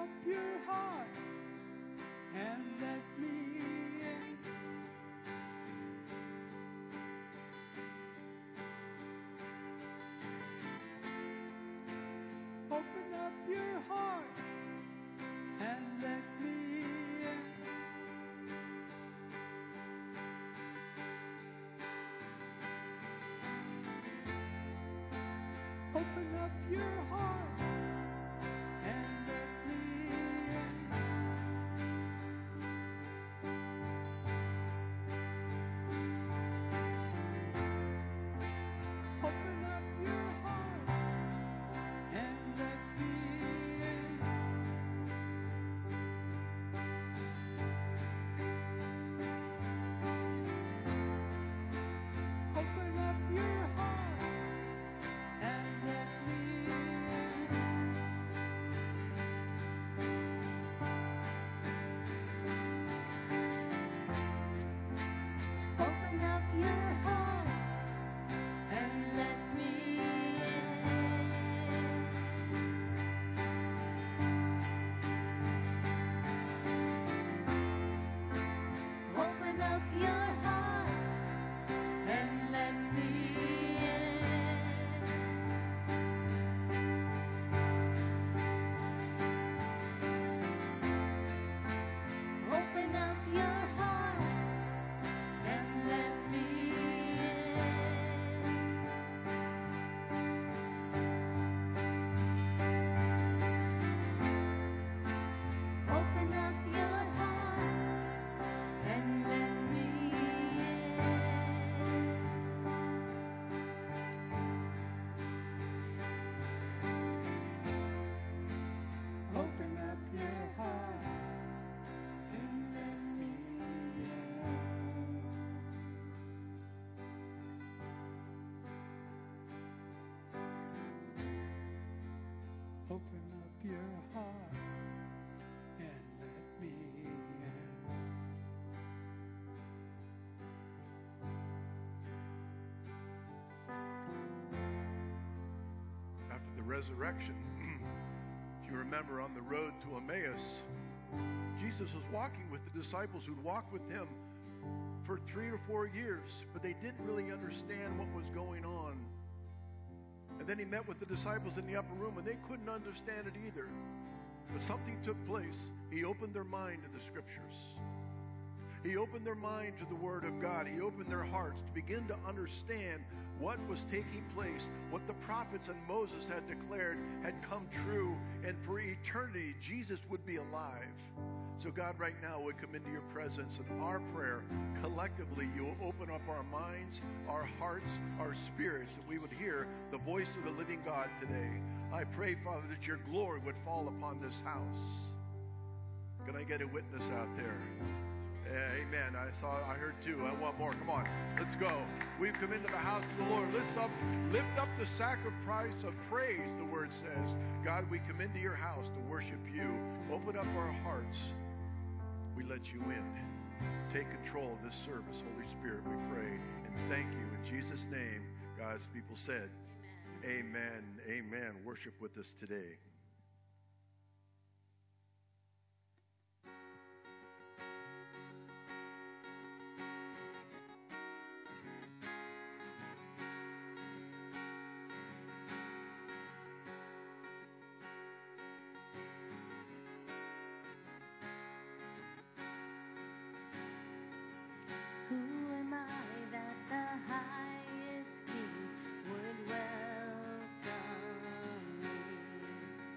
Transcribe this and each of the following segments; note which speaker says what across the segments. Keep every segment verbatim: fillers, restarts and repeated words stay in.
Speaker 1: up your heart and let me in. Open up your heart and let me in. Open up your heart and let me in. Open up your heart and let me in. Open up your heart and let me in. Open up your heart and let me in. Open up your heart and let me in. Open up your heart and let me in. Open up your heart and let me in. Open up your heart and let me in. Open up your heart and let me in.
Speaker 2: After the resurrection, if you remember, on the road to Emmaus, Jesus was walking with the disciples who'd walked with him for three or four years, but they didn't really understand what was going on. And then he met with the disciples in the upper room, and they couldn't understand it either. But something took place. He opened their mind to the Scriptures. He opened their mind to the Word of God. He opened their hearts to begin to understand what was taking place, what the prophets and Moses had declared had come true, and for eternity Jesus would be alive. So God, right now, we come into your presence, and our prayer, collectively, you will open up our minds, our hearts, our spirits, that we would hear the voice of the living God today. I pray, Father, that your glory would fall upon this house. Can I get a witness out there? Yeah, amen. I saw, I heard two. I want more. Come on, let's go. We've come into the house of the Lord. Lift up, lift up the sacrifice of praise, the word says. God, we come into your house to worship you. Open up our hearts. We let you in. Take control of this service, Holy Spirit, we pray. And thank you. In Jesus' name, God's people said, amen. Amen. Amen. Worship with us today.
Speaker 3: Who am I that the highest King would welcome me?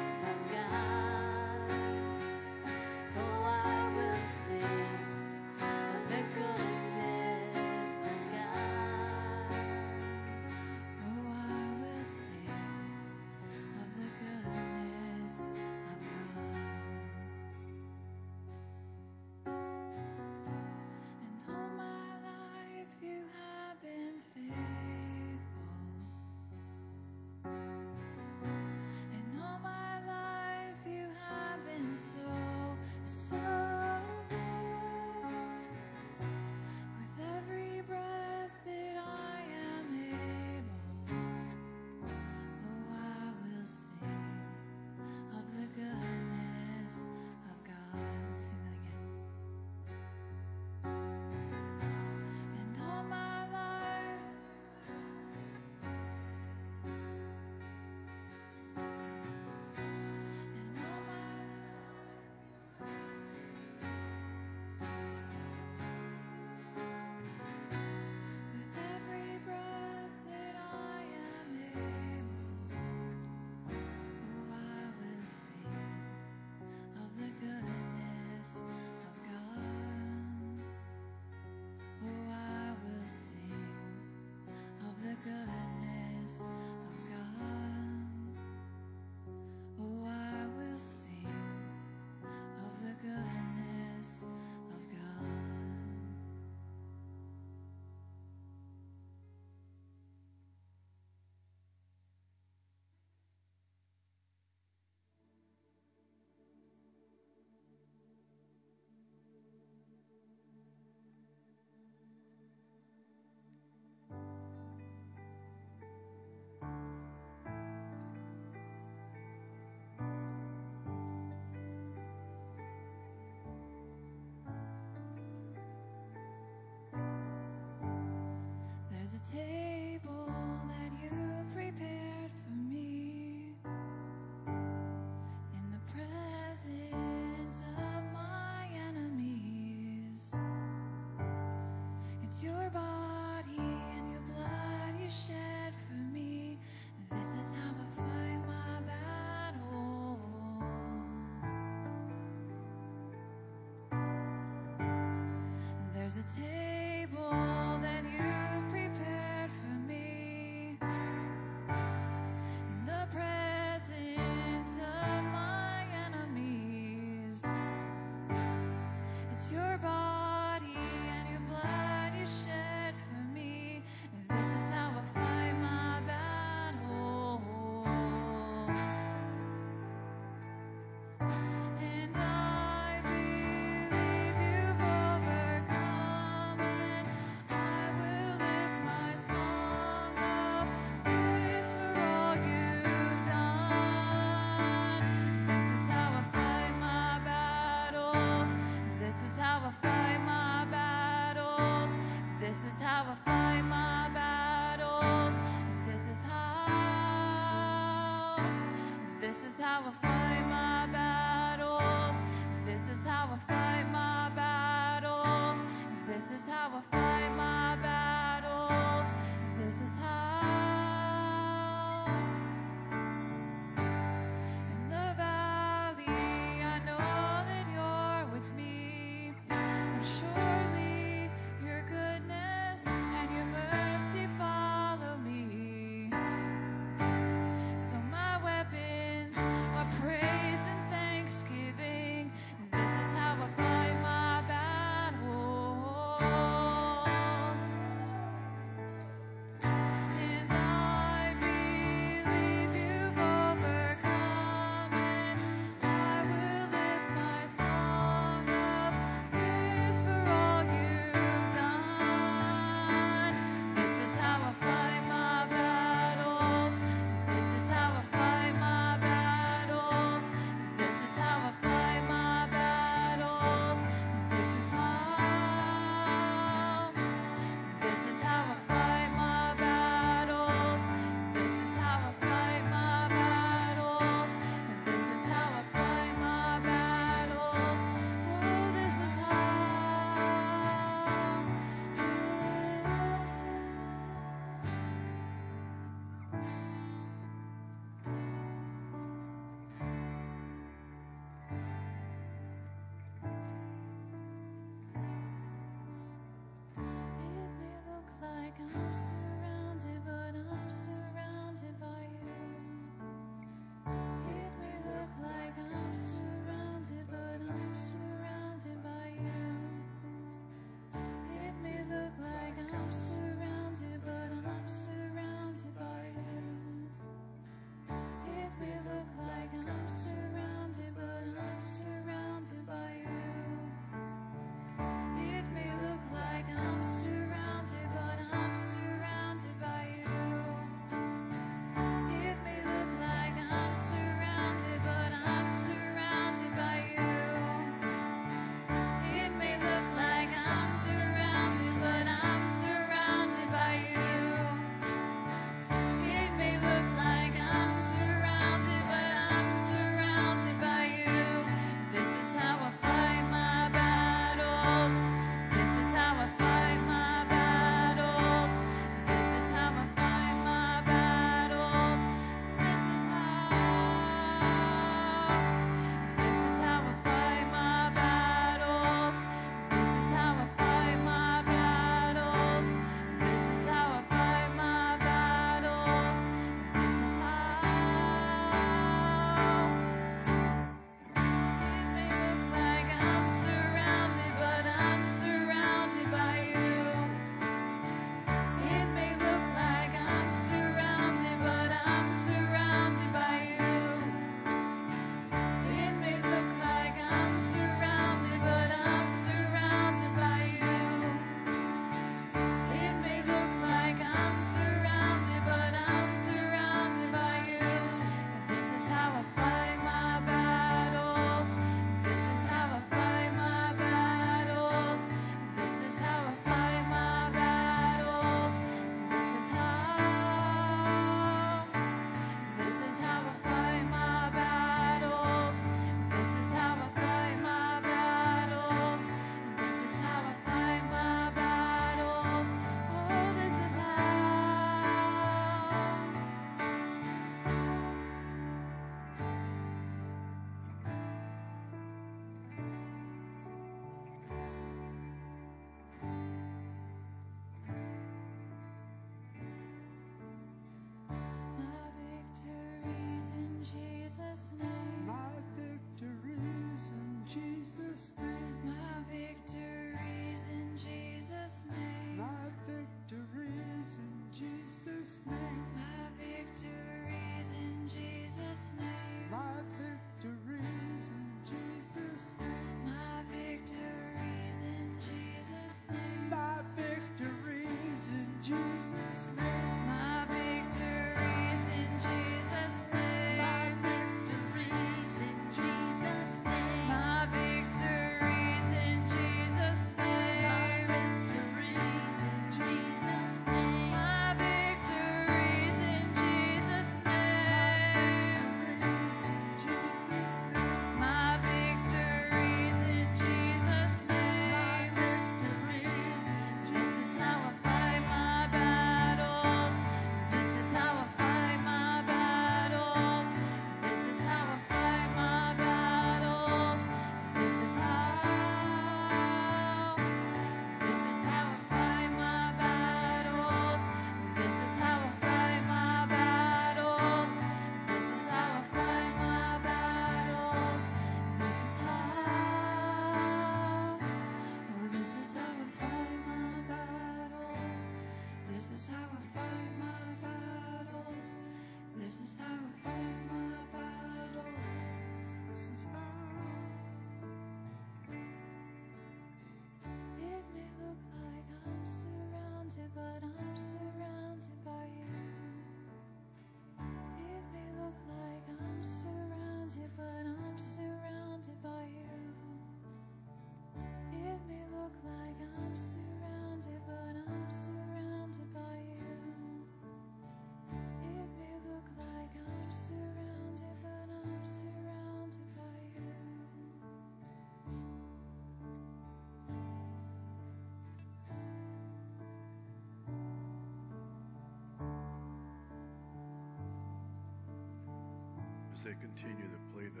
Speaker 2: they continue to play the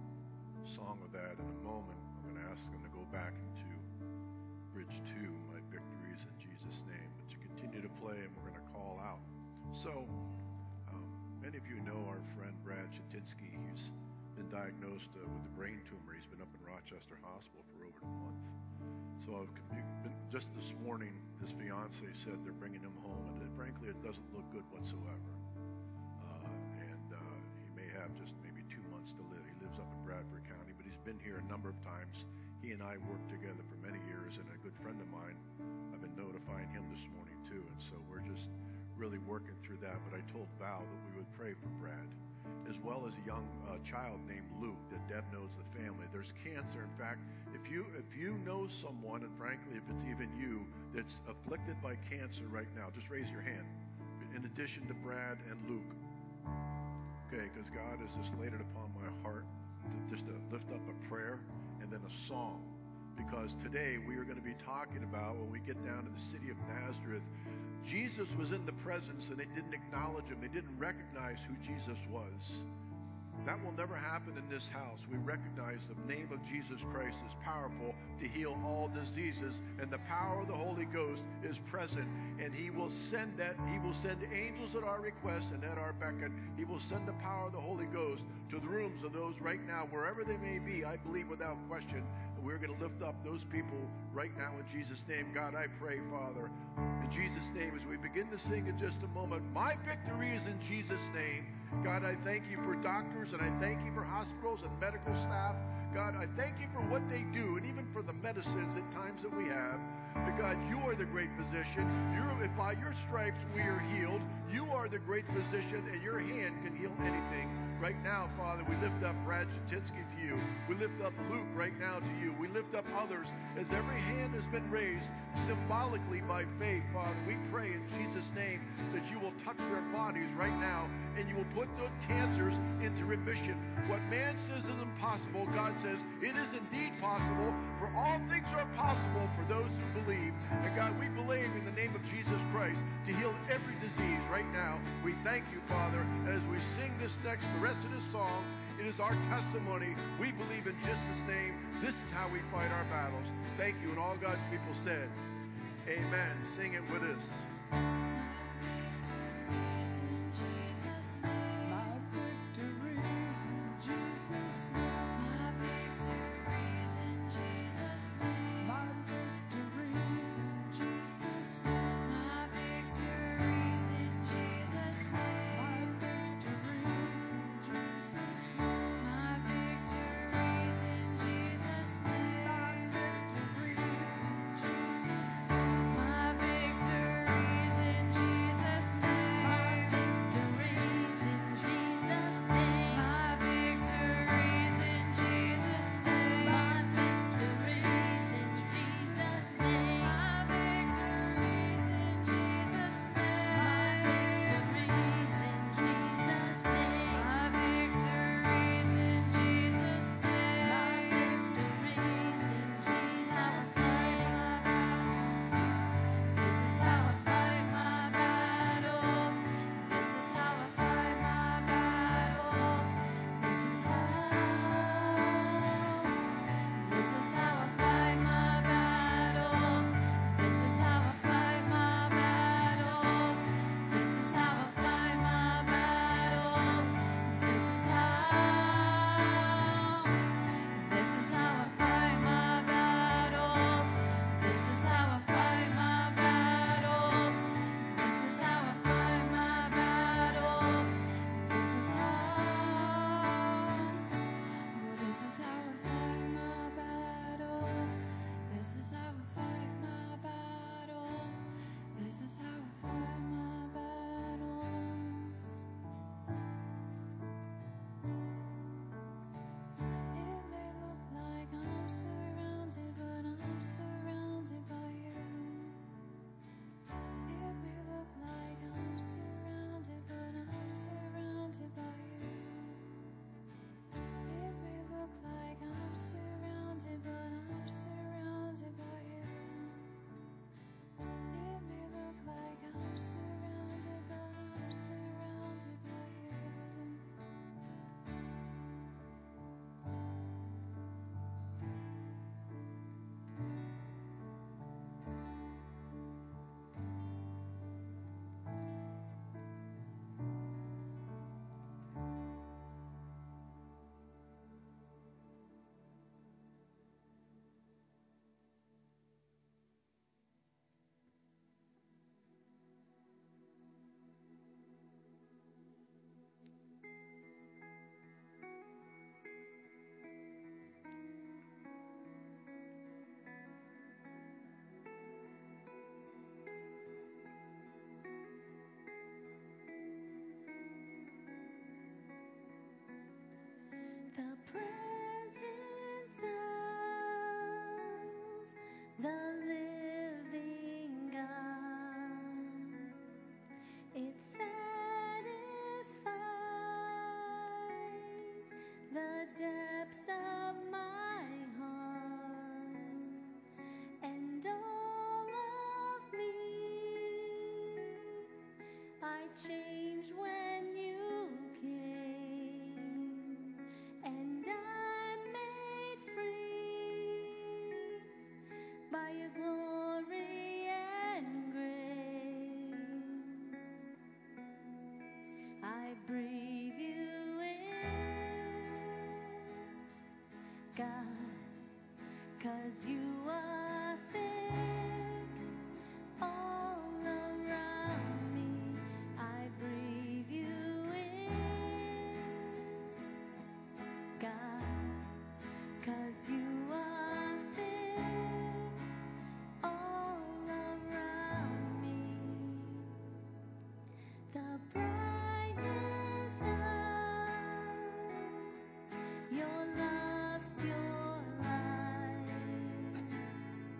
Speaker 2: song of that, in a moment, I'm going to ask them to go back into Bridge two, My Victories in Jesus' Name. But you continue to play, and we're going to call out. So, um, many of you know our friend Brad Chetinsky. He's been diagnosed uh, with a brain tumor. He's been up in Rochester Hospital for over a month. So I've been, just this morning, his fiance said they're bringing him home, and it, frankly, it doesn't look good whatsoever. Uh, and uh, he may have just maybe two months to live. He lives up in Bradford County, but he's been here a number of times. He and I worked together for many years, and a good friend of mine, I've been notifying him this morning too, and so we're just really working through that. But I told Val that we would pray for Brad, as well as a young uh, child named Luke that Deb knows the family. There's cancer. In fact, if you if you know someone, and frankly, if it's even you, that's afflicted by cancer right now, just raise your hand. In addition to Brad and Luke. Okay, because God has just laid it upon my heart to just to lift up a prayer and then a song. Because today we are going to be talking about, when we get down to the city of Nazareth, Jesus was in the presence and they didn't acknowledge him. They didn't recognize who Jesus was. That will never happen in this house. We recognize the name of Jesus Christ is powerful to heal all diseases, and the power of the Holy Ghost is present, and he will send that. He will send angels at our request and at our beckon. He will send the power of the Holy Ghost to the rooms of those right now, wherever they may be. I believe without question that we're going to lift up those people right now in Jesus' name. God, I pray, Father, in Jesus' name, as we begin to sing in just a moment, my victory is in Jesus' name. God, I thank you for doctors, and I thank you for hospitals and medical staff. God, I thank you for what they do, and even for the medicines at times that we have. But God, you are the great physician. You're, by your stripes we are healed. You are the great physician, and your hand can heal anything. Right now, Father, we lift up Brad Chetinsky to you. We lift up Luke right now to you. We lift up others as every hand has been raised symbolically by faith, Father. We pray in Jesus' name that you will touch their bodies right now and you will put those cancers into remission. What man says is impossible, God says it is indeed possible, for all things are possible for those who believe. And God, we believe in the name of Jesus Christ to heal every disease right now. We thank you, Father, as we sing this next, the rest of this song, it is our testimony. We believe in Jesus' name. This is how we fight our battles. Thank you. And all God's people said, amen. Sing it with us.
Speaker 3: My victory depths of my heart and all of me. I changed when you came, and I'm made free by your glory and grace. I breathe you in, God, 'cause you are thick all around me. I breathe you in, God, 'cause you are thick all around me. The brightness of your love's pure light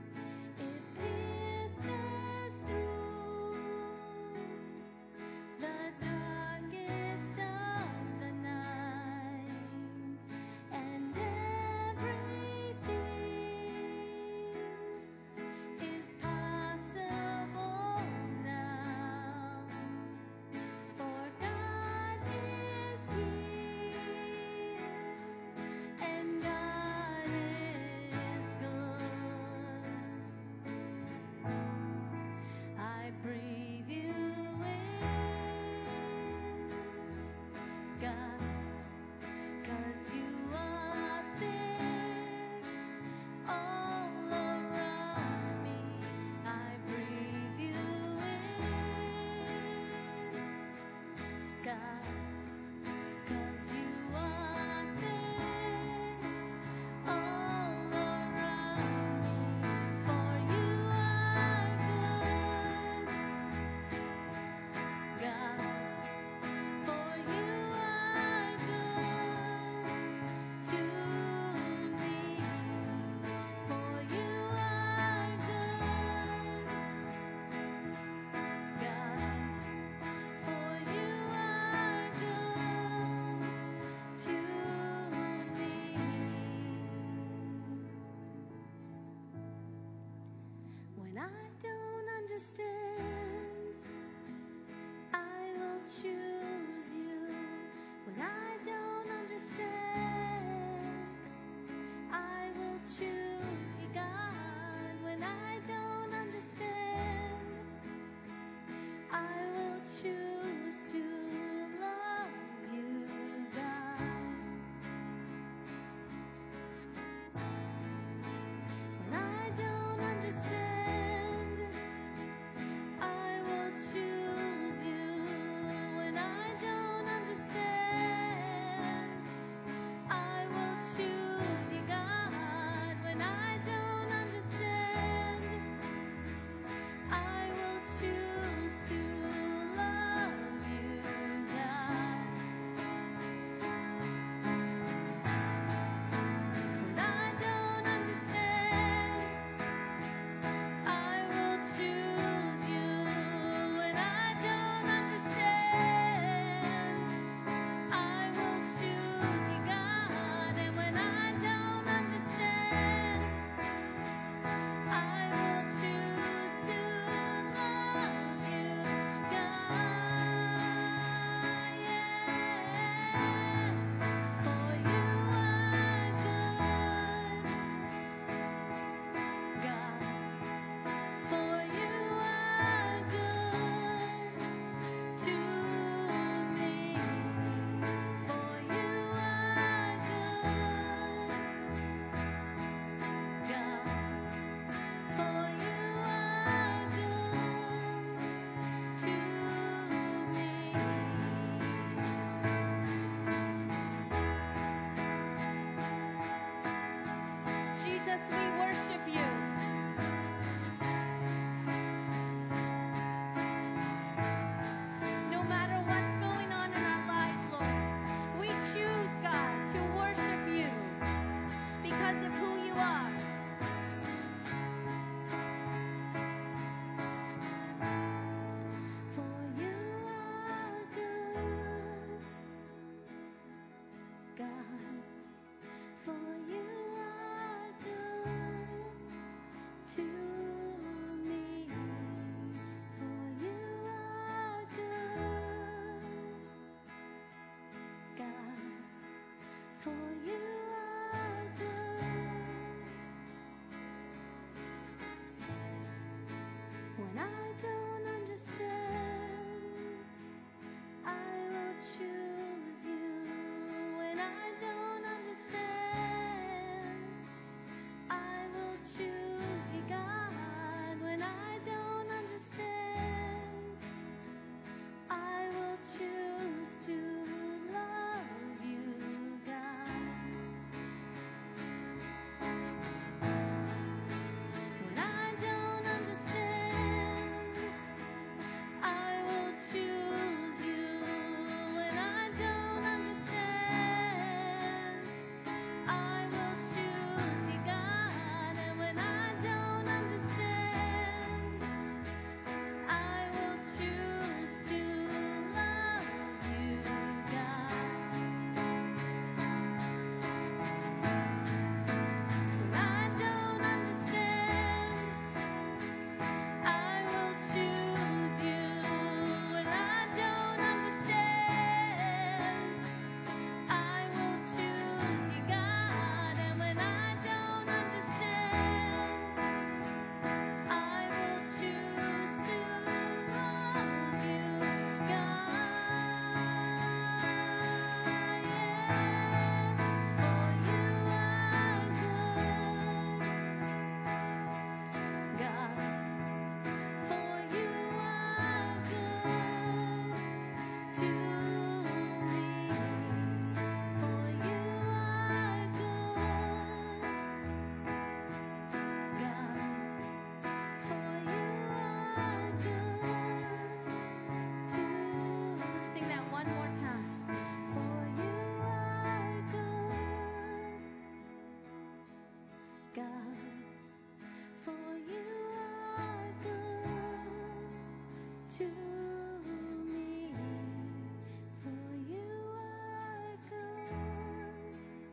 Speaker 3: God, for you are good to me, for you are good,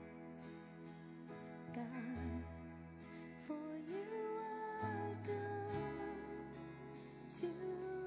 Speaker 3: God, for you are good to me.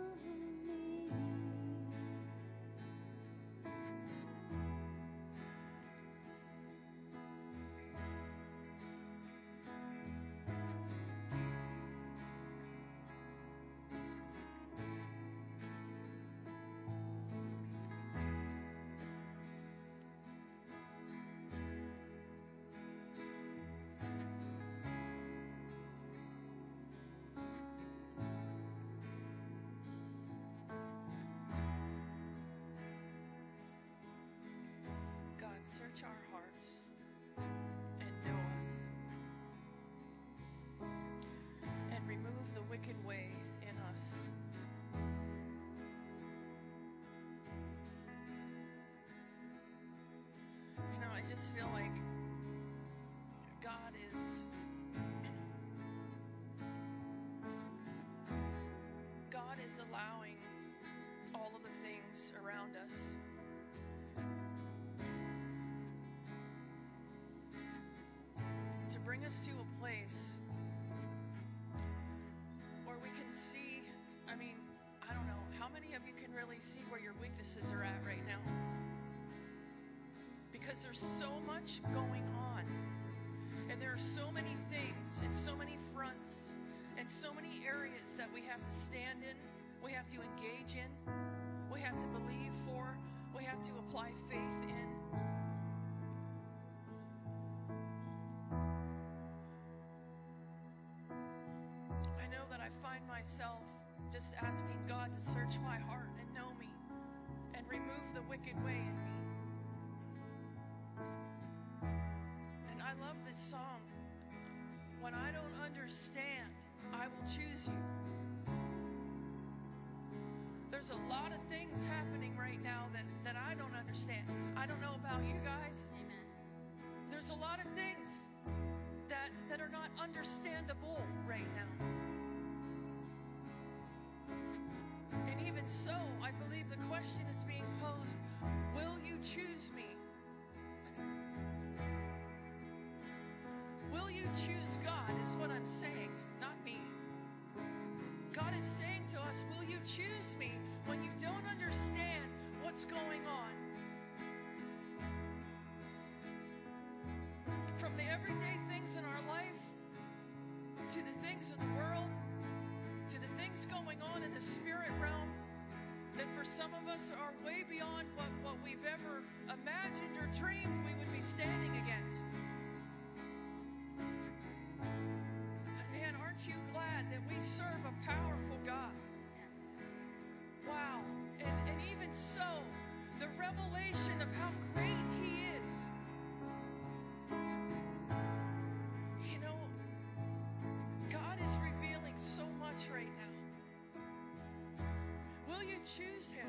Speaker 4: God, search our hearts and know us, and remove the wicked way in us. You know, I just feel like God is God is allowing all of the things around us to bring us to a place where we can see, I mean, I don't know, how many of you can really see where your weaknesses are at right now? Because there's so much going on, and there are so many things and so many fronts and so many areas that we have to stand in, we have to engage in, we have to believe for, we have to apply faith in. I know that I find myself just asking God to search my heart and know me and remove the wicked way in me. And I love this song. When I don't understand, I will choose you. There's a lot of things happening right now that, that I don't understand. I don't know about you guys.
Speaker 3: Amen.
Speaker 4: There's a lot of things that, that are not understandable right now. And even so, I believe the question is being posed, will you choose me? Will you choose God is what I'm saying, not me. God is saying to us, will you choose me when you don't understand what's going on? From the everyday things in our life, to the things in the world, to the things going on in the spirit realm, that for some of us are way beyond what, what we've ever imagined or dreamed we would be standing against. But man, aren't you glad that we serve a powerful God? Wow. And, and even so, the revelation of how great He is. You know, God is revealing so much right now. Will you choose Him?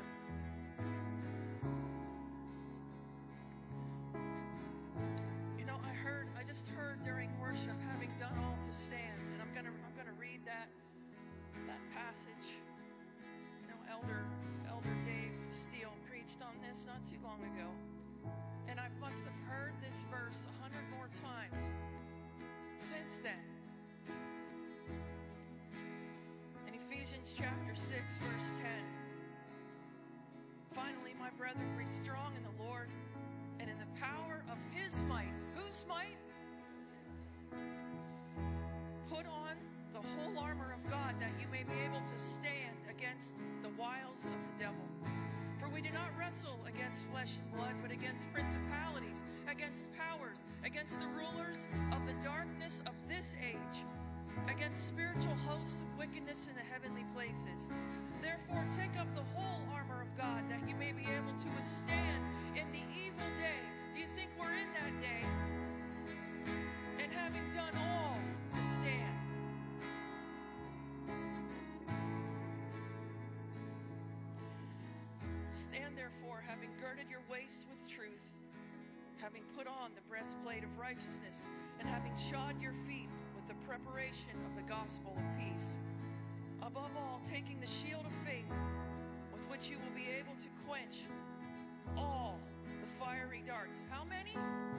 Speaker 4: You know, I heard, I just heard during worship, having done all to stand, and I'm gonna, I'm gonna read that, that passage. You know, Elder, Elder Dave Steele preached on this not too long ago, and I must have heard this verse a hundred more times since then. In Ephesians chapter six, verse ten. Finally, my brethren, be strong in the Lord and in the power of His might. Whose might? Put on the whole armor of God that you may be able to stand against the wiles of the devil. For we do not wrestle against flesh and blood, but against principalities, against powers, against the rulers of the darkness of this age, against spiritual hosts of wickedness in the heavenly places. Therefore, take up the whole armor of God that you may be able to withstand in the evil day. Do you think we're in that day? And having done all to stand. Stand therefore, having girded your waist with truth, having put on the breastplate of righteousness, and having shod your feet with the preparation of the gospel of peace. Above all, taking the shield of faith, with which you will be able to quench all the fiery darts. How many?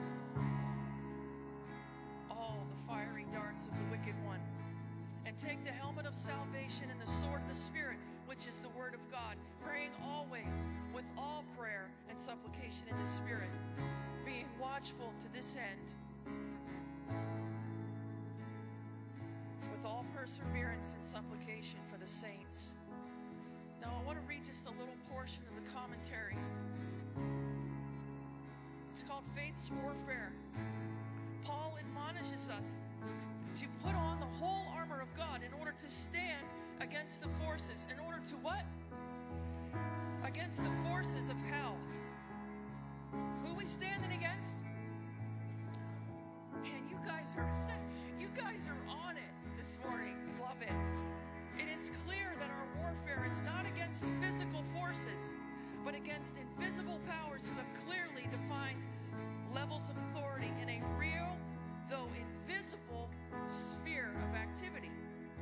Speaker 4: All the fiery darts of the wicked one. And take the helmet of salvation and the sword of the Spirit, which is the word of God, praying always with all prayer and supplication in the Spirit, being watchful to this end, with all perseverance and supplication for the saints. Now I want to read just a little portion of the commentary. It's called Faith's Warfare. Paul admonishes us to put on the whole armor of God in order to stand against the forces. In order to what? Against the forces of hell. Who are we standing against? Man, you guys are you guys are on it this morning. Love it. It is clear that our warfare is not against physical forces, but against invisible powers who have clearly defined levels of authority in a real, though invisible, sphere of activity.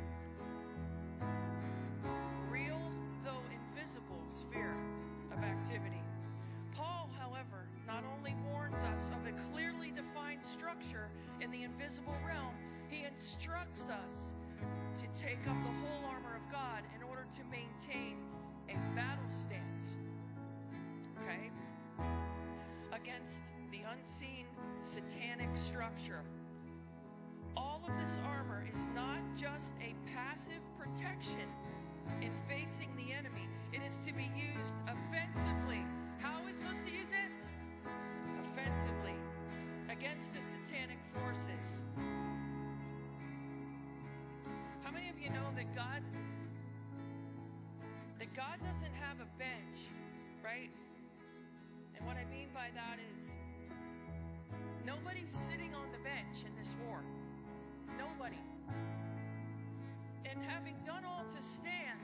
Speaker 4: Real, though invisible, sphere of activity. Paul, however, not only warns us of a clearly defined structure in the invisible realm, he instructs us to take up the whole armor of God in order to maintain a battle stance. Okay? Against the unseen satanic structure. All of this armor is not just a passive protection in facing the enemy. It is to be used offensively. How are we supposed to use it? Offensively. Against the satanic forces. How many of you know that God that God doesn't have a bench, right? And what I mean by that is nobody's sitting on the bench in this war. Nobody. And having done all to stand,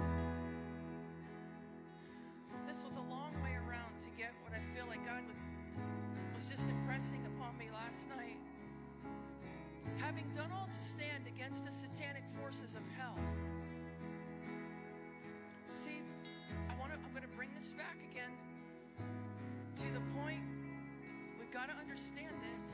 Speaker 4: this was a long way around to get what I feel like God was was just impressing upon me last night. Having done all to stand against the satanic forces of hell. See, I want to I'm going to bring this back again to the point. We've got to understand this.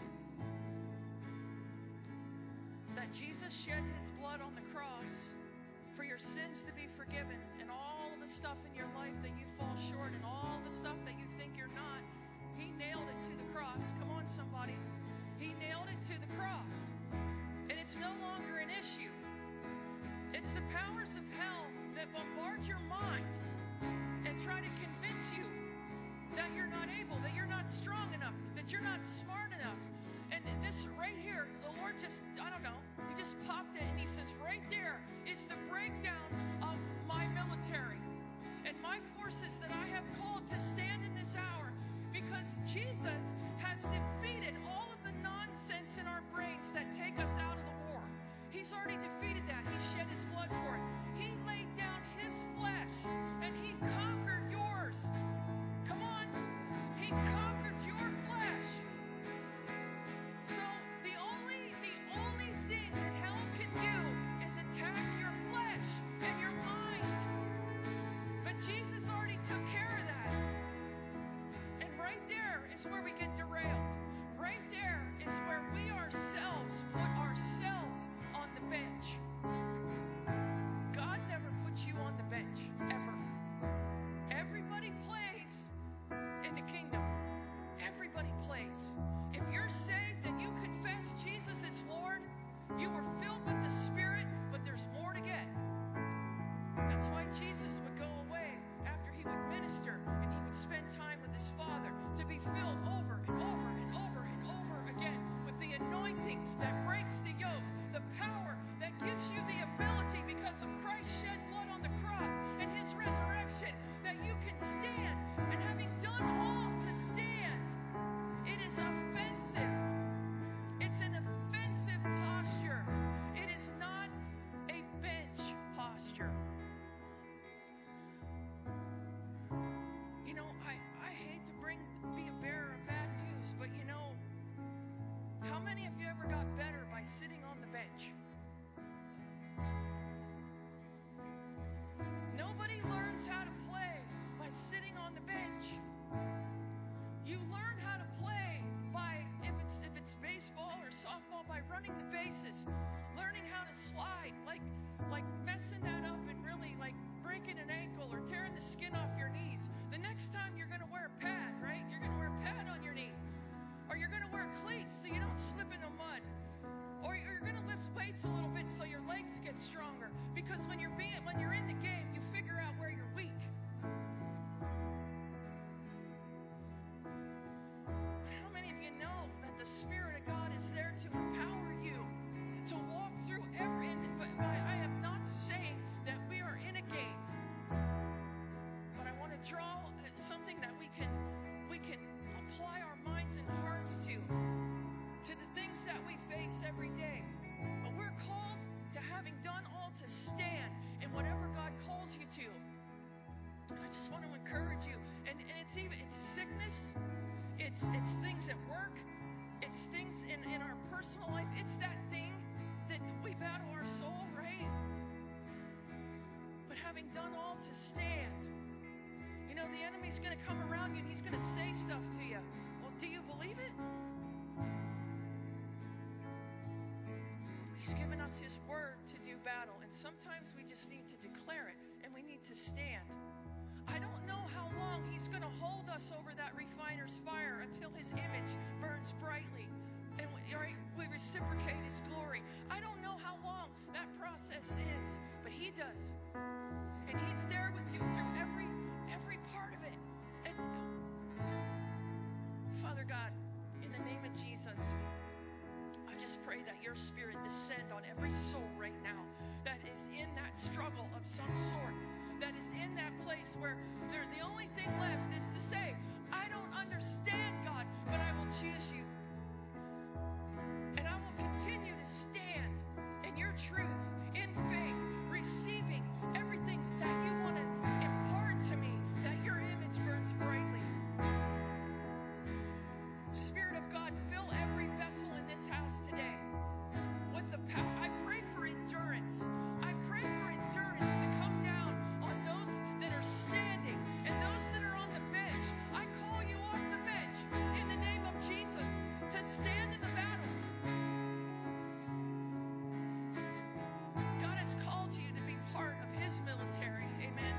Speaker 4: That Jesus shed his blood on the cross for your sins to be forgiven, and all the stuff in your life that you fall short, and all the stuff that you think you're not, he nailed it to the cross. Come on, somebody. He nailed it to the cross. And it's no longer an issue. It's the powers of hell that bombard your mind and try to convince you that you're not able, that you're not strong enough, that you're not smart enough. And this right here, the Lord just, I don't know, he just popped it and he says, right there is the breakdown of my military and my forces that I have called to stand in this hour, because Jesus has defeated all of the nonsense enemy's going to come around you and he's going to say stuff to you. Well, do you believe it? He's given us his word to do battle, and sometimes we just need to declare it, and we need to stand. I don't know how long he's going to hold us over that refiner's fire until his image burns brightly and we, right, we reciprocate his glory. I don't know how long that process is, but he does. And he's there with you through every every part of it. And Father God, in the name of Jesus, I just pray that your spirit descend on every soul right now that is in that struggle of some sort, that is in that place where they're, the only thing left is to say, I don't understand, God, but I will choose you. And I will continue to stand in your truth, in faith, receiving everything that you want to impart to me, that your image burns brightly. Spirit of God, fill every vessel in this house today with the power. I pray for endurance. I pray for endurance to come down on those that are standing and those that are on the bench. I call you off the bench in the name of Jesus to stand in the battle. God has called you to be part of his military. Amen.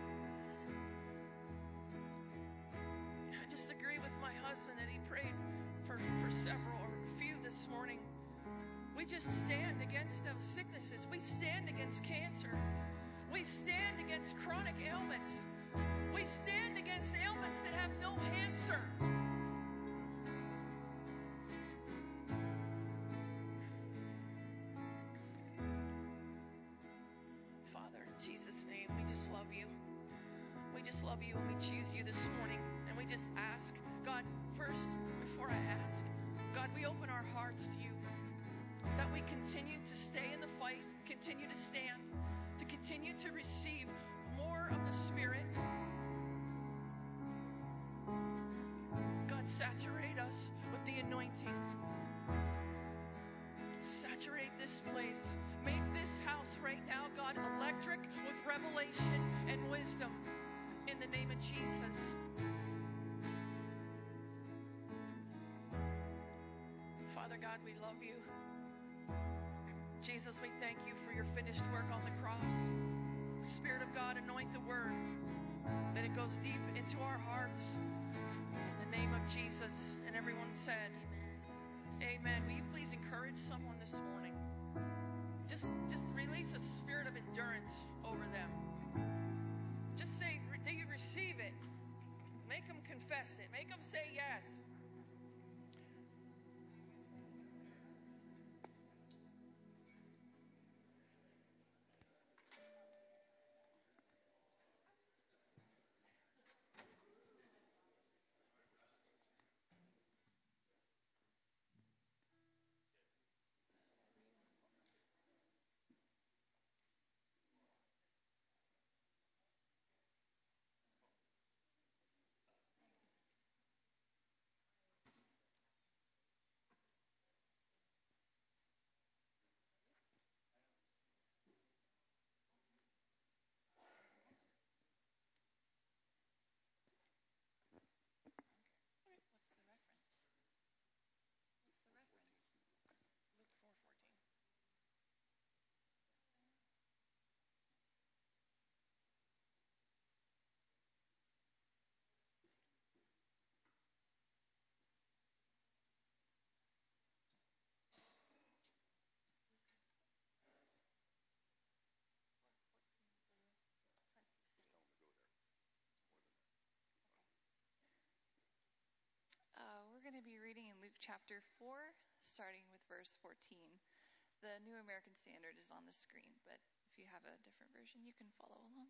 Speaker 4: I just agree with my husband that he prayed for, for several or a few this morning. We just stand against those sicknesses. We stand against cancer. We stand against chronic ailments. We stand against ailments that have no answer. Father, in Jesus' name, we just love you. We just love you and we choose you this morning. And we just ask, God, first, before I ask, God, we open our hearts to you, that we continue to stay in the fight, continue to stand, to continue to receive more of the Spirit. God, saturate us with the anointing. Saturate this place. Make this house right now, God, electric with revelation and wisdom in the name of Jesus. Father God, we love you. Jesus, we thank you for your finished work on the cross. Spirit of God, anoint the word, that it goes deep into our hearts. In the name of Jesus. And everyone said, amen. Will you please encourage someone this morning? Just, just release a spirit of endurance over them. Just say, do you receive it? Make them confess it. Make them say yes.
Speaker 5: Uh, we're going to be reading in Luke chapter four, starting with verse fourteen. The New American Standard is on the screen, but if you have a different version, you can follow along.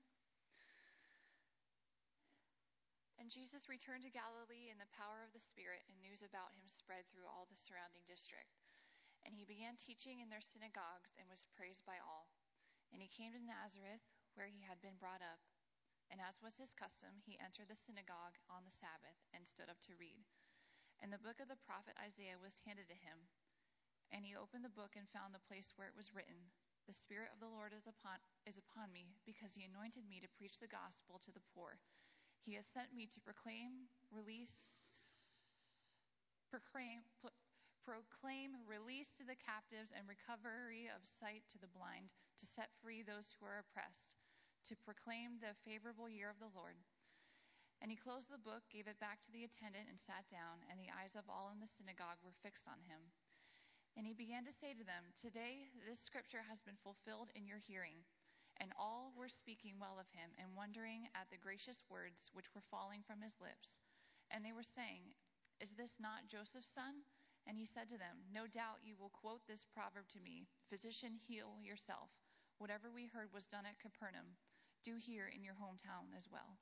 Speaker 5: And Jesus returned to Galilee in the power of the Spirit, and news about him spread through all the surrounding district. And he began teaching in their synagogues and was praised by all. And he came to Nazareth, where he had been brought up. And as was his custom, he entered the synagogue on the Sabbath and stood up to read. And the book of the prophet Isaiah was handed to him. And he opened the book and found the place where it was written, "The Spirit of the Lord is upon, is upon me, because he anointed me to preach the gospel to the poor. He has sent me to proclaim, release, proclaim, pro- proclaim release to the captives and recovery of sight to the blind, to set free those who are oppressed, to proclaim the favorable year of the Lord. And he closed the book, gave it back to the attendant, and sat down, and the eyes of all in the synagogue were fixed on him. And he began to say to them, "Today this scripture has been fulfilled in your hearing." And all were speaking well of him and wondering at the gracious words which were falling from his lips. And they were saying, "Is this not Joseph's son?" And he said to them, "No doubt you will quote this proverb to me, 'Physician, heal yourself. Whatever we heard was done at Capernaum, do here in your hometown as well."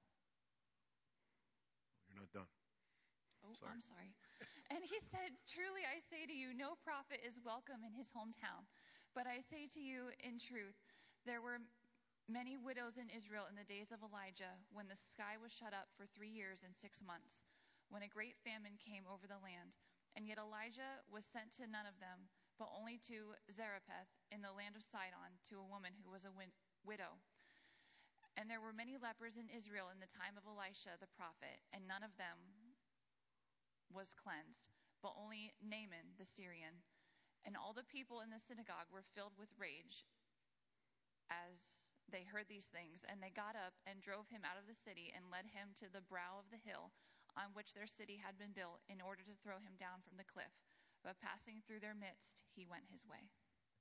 Speaker 2: You're not done.
Speaker 5: Oh,
Speaker 2: Sorry.
Speaker 5: I'm sorry. And he said, "Truly I say to you, no prophet is welcome in his hometown. But I say to you in truth, there were many widows in Israel in the days of Elijah, when the sky was shut up for three years and six months, when a great famine came over the land. And yet Elijah was sent to none of them, but only to Zarephath in the land of Sidon, to a woman who was a win- widow. And there were many lepers in Israel in the time of Elisha the prophet, and none of them was cleansed, but only Naaman the Syrian. And all the people in the synagogue were filled with rage as they heard these things, and they got up and drove him out of the city and led him to the brow of the hill on which their city had been built, in order to throw him down from the cliff. But passing through their midst, he went his way.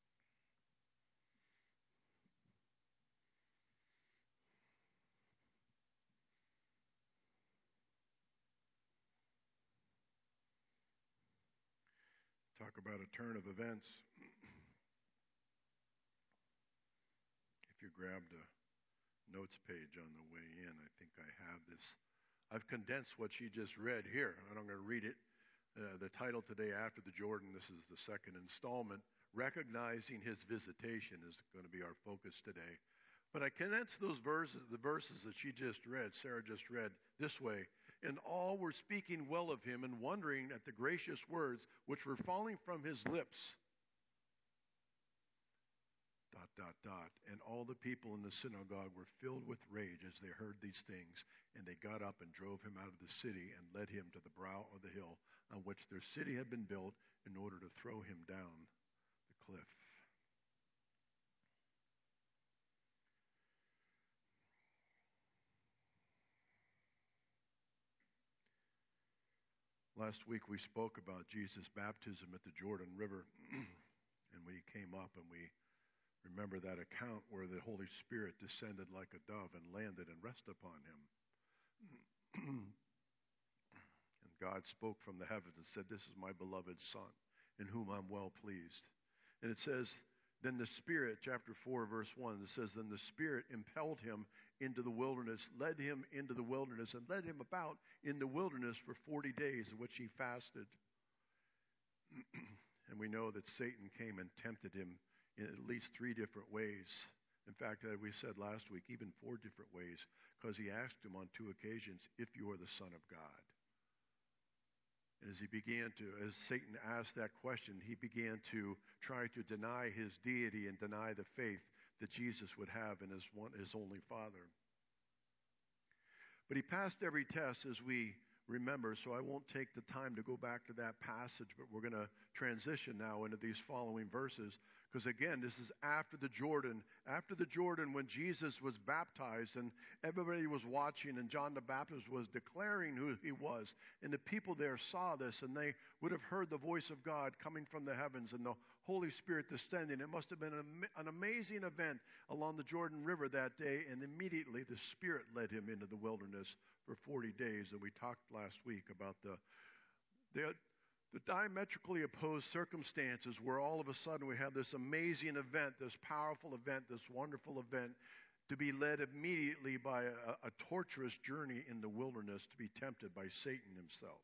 Speaker 2: Talk about a turn of events. If you grabbed a notes page on the way in, I think I have this. I've condensed what she just read here, and I'm going to read it. Uh, the title today, After the Jordan, this is the second installment. Recognizing his visitation is going to be our focus today. But I condensed those verses, the verses that she just read, Sarah just read, this way. And all were speaking well of him and wondering at the gracious words which were falling from his lips. Dot, dot, dot. And all the people in the synagogue were filled with rage as they heard these things. And they got up and drove him out of the city and led him to the brow of the hill on which their city had been built, in order to throw him down the cliff. Last week we spoke about Jesus' baptism at the Jordan River, and we came up and we remember that account where the Holy Spirit descended like a dove and landed and rested upon him. And God spoke from the heavens and said, "This is my beloved Son, in whom I'm well pleased." And it says, then the Spirit, chapter four, verse one, it says, then the Spirit impelled him into the wilderness, led him into the wilderness, and led him about in the wilderness for forty days, in which he fasted. And we know that Satan came and tempted him in at least three different ways. In fact, as we said last week, even four different ways, because he asked him on two occasions, if you are the Son of God. And as he began to, as Satan asked that question, he began to try to deny his deity and deny the faith that Jesus would have in his one, his only Father. But he passed every test, as we remember, so I won't take the time to go back to that passage, but we're going to transition now into these following verses. Because again, this is after the Jordan. After the Jordan, when Jesus was baptized and everybody was watching, and John the Baptist was declaring who he was. And the people there saw this, and they would have heard the voice of God coming from the heavens and the Holy Spirit descending. It must have been an, an amazing event along the Jordan River that day. And immediately the Spirit led him into the wilderness for forty days. And we talked last week about the, the The diametrically opposed circumstances where all of a sudden we have this amazing event, this powerful event, this wonderful event, to be led immediately by a, a torturous journey in the wilderness to be tempted by Satan himself.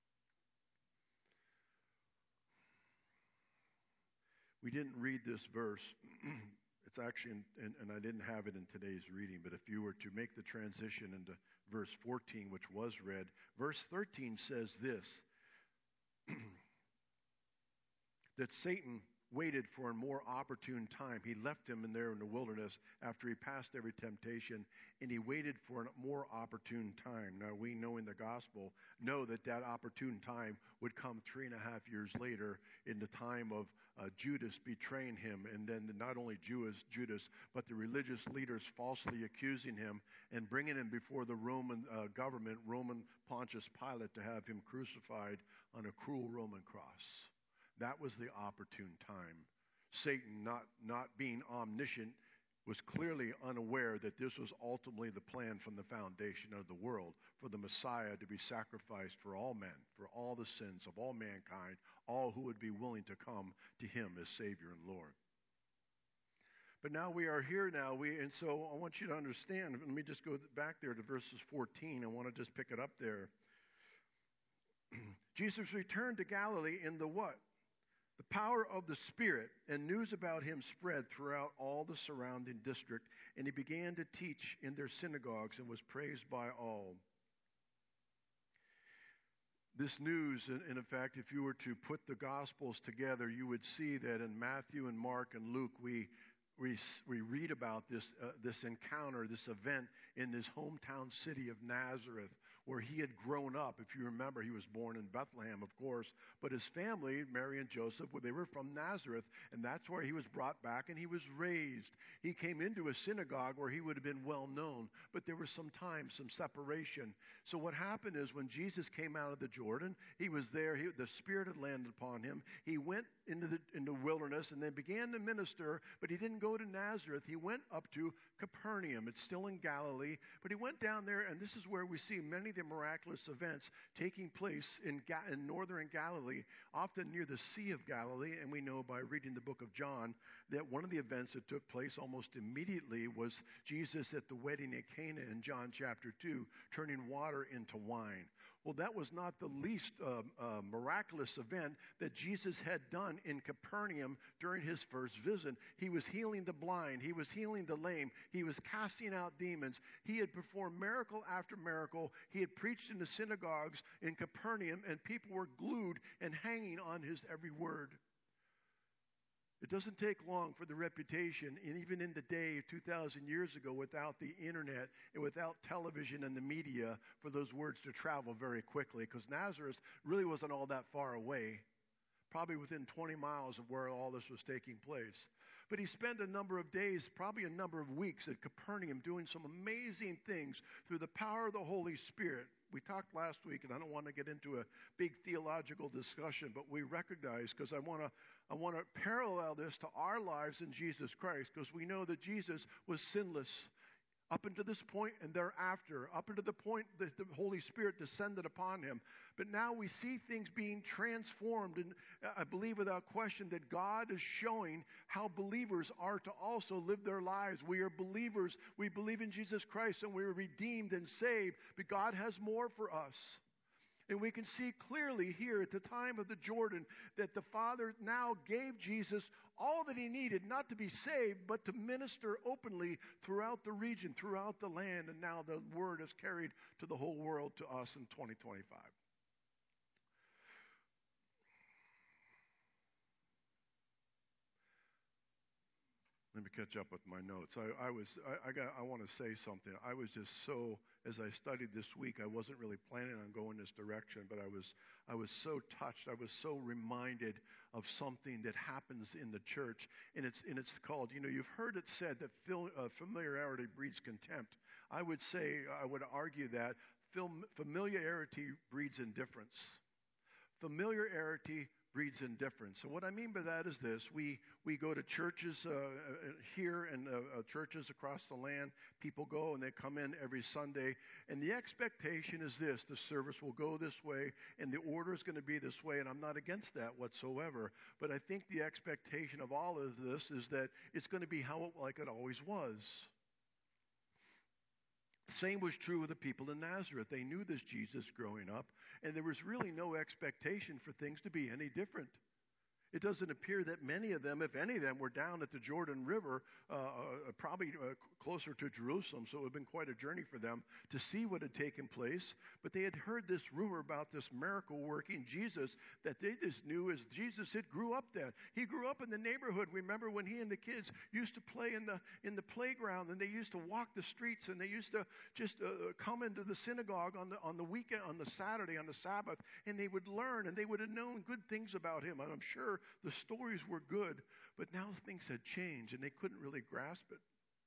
Speaker 2: We didn't read this verse. It's actually, in, and, and I didn't have it in today's reading, but if you were to make the transition into verse fourteen, which was read, verse thirteen says this, that Satan waited for a more opportune time. He left him in there in the wilderness after he passed every temptation, and he waited for a more opportune time. Now, we know in the gospel, know that that opportune time would come three and a half years later in the time of uh, Judas betraying him, and then not only Judas, Judas, but the religious leaders falsely accusing him and bringing him before the Roman uh, government, Roman Pontius Pilate, to have him crucified on a cruel Roman cross. That was the opportune time. Satan, not, not being omniscient, was clearly unaware that this was ultimately the plan from the foundation of the world, for the Messiah to be sacrificed for all men, for all the sins of all mankind, all who would be willing to come to him as Savior and Lord. But now we are here now, we, and so I want you to understand, let me just go back there to verses fourteen. I want to just pick it up there. Jesus returned to Galilee in the what? The power of the Spirit, and news about him spread throughout all the surrounding district, and he began to teach in their synagogues and was praised by all. This news, and in effect, if you were to put the Gospels together, you would see that in Matthew and Mark and Luke, we we, we read about this uh, this encounter, this event in this hometown city of Nazareth, where he had grown up. If you remember, he was born in Bethlehem, of course, but his family, Mary and Joseph, well, they were from Nazareth, and that's where he was brought back and he was raised. He came into a synagogue where he would have been well known, but there was some time, some separation. So what happened is when Jesus came out of the Jordan, he was there, he, the Spirit had landed upon him. He went into the into wilderness and then began to minister, but he didn't go to Nazareth. He went up to Capernaum. It's still in Galilee, but he went down there, and this is where we see many of the miraculous events taking place in, Ga- in northern Galilee, often near the Sea of Galilee, and we know by reading the book of John that one of the events that took place almost immediately was Jesus at the wedding at Cana in John chapter two, turning water into wine. Well, that was not the least uh, uh, miraculous event that Jesus had done in Capernaum during his first visit. He was healing the blind. He was healing the lame. He was casting out demons. He had performed miracle after miracle. He had preached in the synagogues in Capernaum, and people were glued and hanging on his every word. It doesn't take long for the reputation, and even in the day two thousand years ago, without the internet and without television and the media, for those words to travel very quickly, because Nazareth really wasn't all that far away, probably within twenty miles of where all this was taking place. But he spent a number of days, probably a number of weeks at Capernaum doing some amazing things through the power of the Holy Spirit. We talked last week, and I don't want to get into a big theological discussion, but we recognize, because I want to I want to parallel this to our lives in Jesus Christ, because we know that Jesus was sinless up until this point and thereafter, up until the point that the Holy Spirit descended upon him. But now we see things being transformed, and I believe without question that God is showing how believers are to also live their lives. We are believers. We believe in Jesus Christ, and we are redeemed and saved, but God has more for us. And we can see clearly here at the time of the Jordan that the Father now gave Jesus all that he needed, not to be saved, but to minister openly throughout the region, throughout the land. And now the word is carried to the whole world, to us in twenty twenty-five. Let me catch up with my notes. I, I was, I, I got, I want to say something. I was just so, as I studied this week, I wasn't really planning on going this direction, but I was, I was so touched. I was so reminded of something that happens in the church, and it's, and it's called, you know, you've heard it said that fil, uh, familiarity breeds contempt. I would say, I would argue that fil, familiarity breeds indifference. Familiarity breeds indifference. So what I mean by that is this. We we go to churches uh, here and uh, uh, churches across the land. People go and they come in every Sunday. And the expectation is this. The service will go this way and the order is going to be this way. And I'm not against that whatsoever. But I think the expectation of all of this is that it's going to be how it, like it always was. The same was true with the people in Nazareth. They knew this Jesus growing up, and there was really no expectation for things to be any different. It doesn't appear that many of them, if any of them, were down at the Jordan River, uh, uh, probably uh, closer to Jerusalem, so it would have been quite a journey for them to see what had taken place. But they had heard this rumor about this miracle-working Jesus that they just knew as Jesus had grew up then. He grew up in the neighborhood. Remember when he and the kids used to play in the in the playground, and they used to walk the streets, and they used to just uh, come into the synagogue on the on the weekend, on the Saturday, on the Sabbath, and they would learn, and they would have known good things about him. And I'm sure the stories were good, but now things had changed, and they couldn't really grasp it.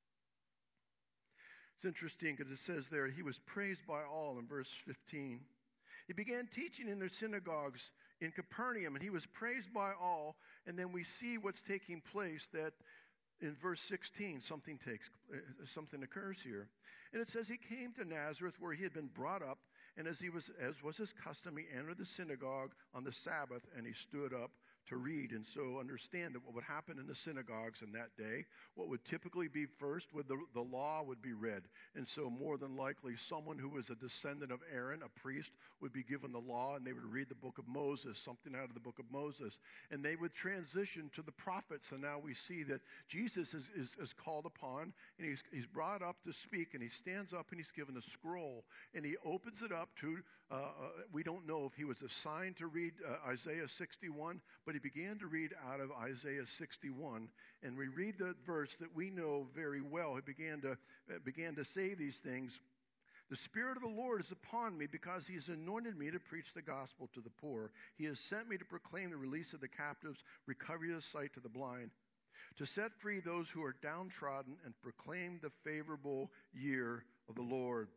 Speaker 2: It's interesting because it says there, he was praised by all in verse fifteen. He began teaching in their synagogues in Capernaum, and he was praised by all. And then we see what's taking place, that in verse sixteen, something takes, uh, something occurs here. And it says he came to Nazareth, where he had been brought up, and as he was, as was his custom, he entered the synagogue on the Sabbath, and he stood up to read. And so understand that what would happen in the synagogues in that day, what would typically be first, with the, the law would be read. And so more than likely, someone who was a descendant of Aaron, a priest, would be given the law, and they would read the book of Moses, something out of the book of Moses. And they would transition to the prophets. And now we see that Jesus is, is, is called upon, and he's, he's brought up to speak, and he stands up and he's given a scroll, and he opens it up to, uh, uh, we don't know if he was assigned to read uh, Isaiah sixty-one, but he began to read out of Isaiah sixty-one, and we read the verse that we know very well. He began to uh, began to say these things. The Spirit of the Lord is upon me, because he has anointed me to preach the gospel to the poor. He has sent me to proclaim the release of the captives, recovery of sight to the blind, to set free those who are downtrodden, and proclaim the favorable year of the Lord.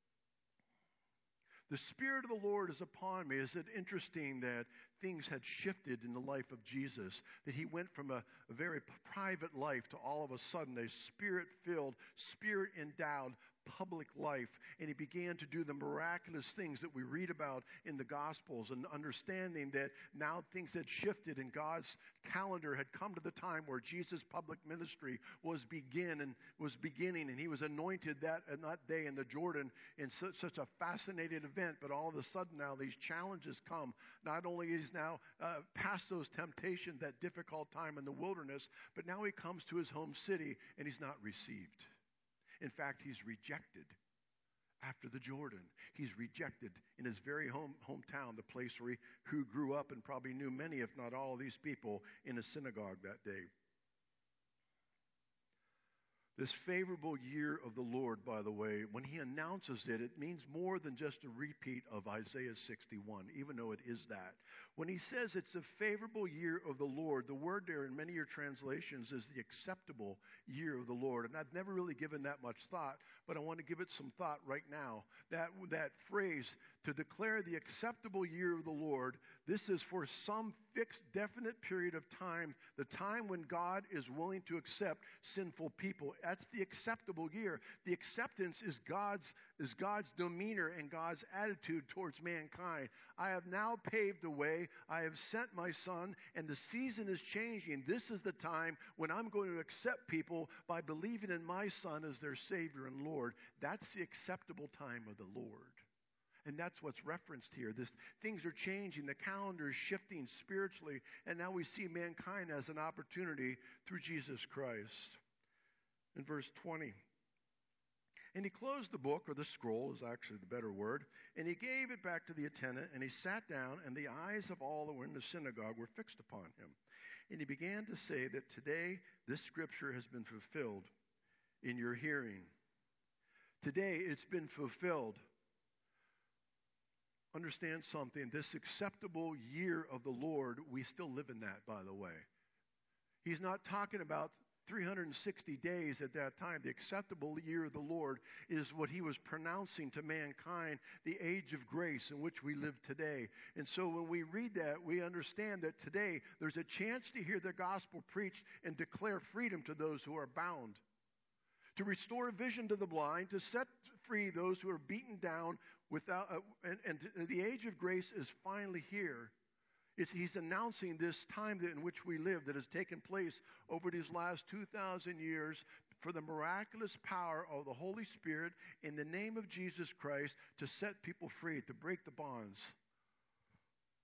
Speaker 2: The Spirit of the Lord is upon me. Is it interesting that things had shifted in the life of Jesus, that he went from a, a very private life to all of a sudden a Spirit-filled, Spirit-endowed public life, and he began to do the miraculous things that we read about in the Gospels, and understanding that now things had shifted, and God's calendar had come to the time where Jesus' public ministry was begin and was beginning, and he was anointed that and that day in the Jordan in such, such a fascinating event. But all of a sudden now these challenges come. Not only is now uh, past those temptations, that difficult time in the wilderness, but now he comes to his home city and he's not received. In fact, he's rejected after the Jordan. He's rejected in his very home hometown, the place where he who grew up and probably knew many, if not all, of these people in a synagogue that day. This favorable year of the Lord, by the way, when he announces it, it means more than just a repeat of Isaiah sixty-one, even though it is that. When he says it's a favorable year of the Lord, the word there in many of your translations is the acceptable year of the Lord. And I've never really given that much thought, but I want to give it some thought right now. That, that phrase, to declare the acceptable year of the Lord, this is for some fixed, definite period of time, the time when God is willing to accept sinful people. That's the acceptable year. The acceptance is God's, is God's demeanor and God's attitude towards mankind. I have now paved the way. I have sent my Son, and the season is changing. This is the time when I'm going to accept people by believing in my Son as their Savior and Lord. That's the acceptable time of the Lord. And that's what's referenced here. This, things are changing. The calendar is shifting spiritually. And now we see mankind as an opportunity through Jesus Christ. In verse twenty. And he closed the book, or the scroll is actually the better word, and he gave it back to the attendant, and he sat down, and the eyes of all that were in the synagogue were fixed upon him. And he began to say that today this scripture has been fulfilled in your hearing. Today it's been fulfilled. Understand something. This acceptable year of the Lord, we still live in that, by the way. He's not talking about three hundred sixty days at that time. The acceptable year of the Lord is what he was pronouncing to mankind, the age of grace in which we live today. And so when we read that, we understand that today there's a chance to hear the gospel preached and declare freedom to those who are bound, to restore vision to the blind, to set free those who are beaten down without, uh, and, and the age of grace is finally here. It's, he's announcing this time that in which we live that has taken place over these last two thousand years for the miraculous power of the Holy Spirit in the name of Jesus Christ to set people free, to break the bonds.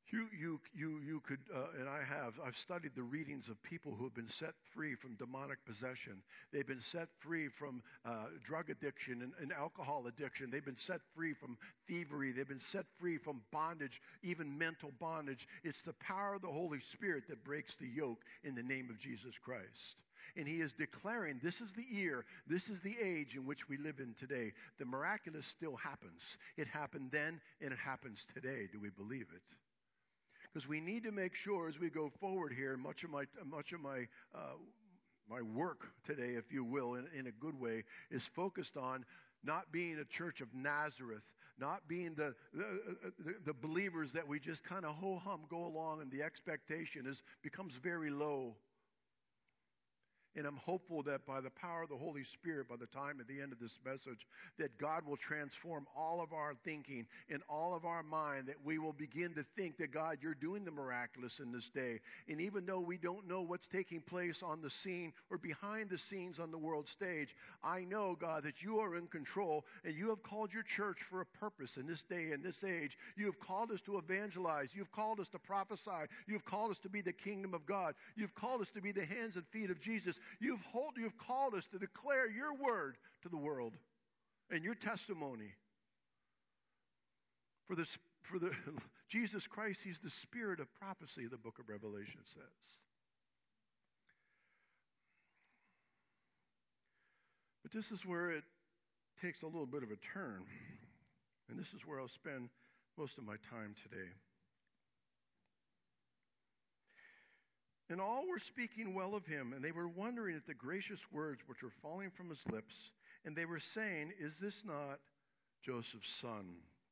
Speaker 2: You, you, you, you could, uh, and I have, I've studied the readings of people who have been set free from demonic possession. They've been set free from uh, drug addiction and, and alcohol addiction. They've been set free from thievery. They've been set free from bondage, even mental bondage. It's the power of the Holy Spirit that breaks the yoke in the name of Jesus Christ. And he is declaring, this is the year, this is the age in which we live in today. The miraculous still happens. It happened then, and it happens today. Do we believe it? Because we need to make sure as we go forward here, much of my much of my uh, my work today, if you will, in, in a good way, is focused on not being a church of Nazareth, not being the the, the, the believers that we just kind of ho-hum go along, and the expectation is becomes very low. And I'm hopeful that by the power of the Holy Spirit, by the time at the end of this message, that God will transform all of our thinking and all of our mind, that we will begin to think that, God, you're doing the miraculous in this day. And even though we don't know what's taking place on the scene or behind the scenes on the world stage, I know, God, that you are in control, and you have called your church for a purpose in this day and this age. You have called us to evangelize. You've called us to prophesy. You've called us to be the kingdom of God. You've called us to be the hands and feet of Jesus. You've, hold, you've called us to declare your word to the world and your testimony. For, this, for the Jesus Christ, he's the spirit of prophecy, the book of Revelation says. But this is where it takes a little bit of a turn. And this is where I'll spend most of my time today. And all were speaking well of him, and they were wondering at the gracious words which were falling from his lips. And they were saying, is this not Joseph's son?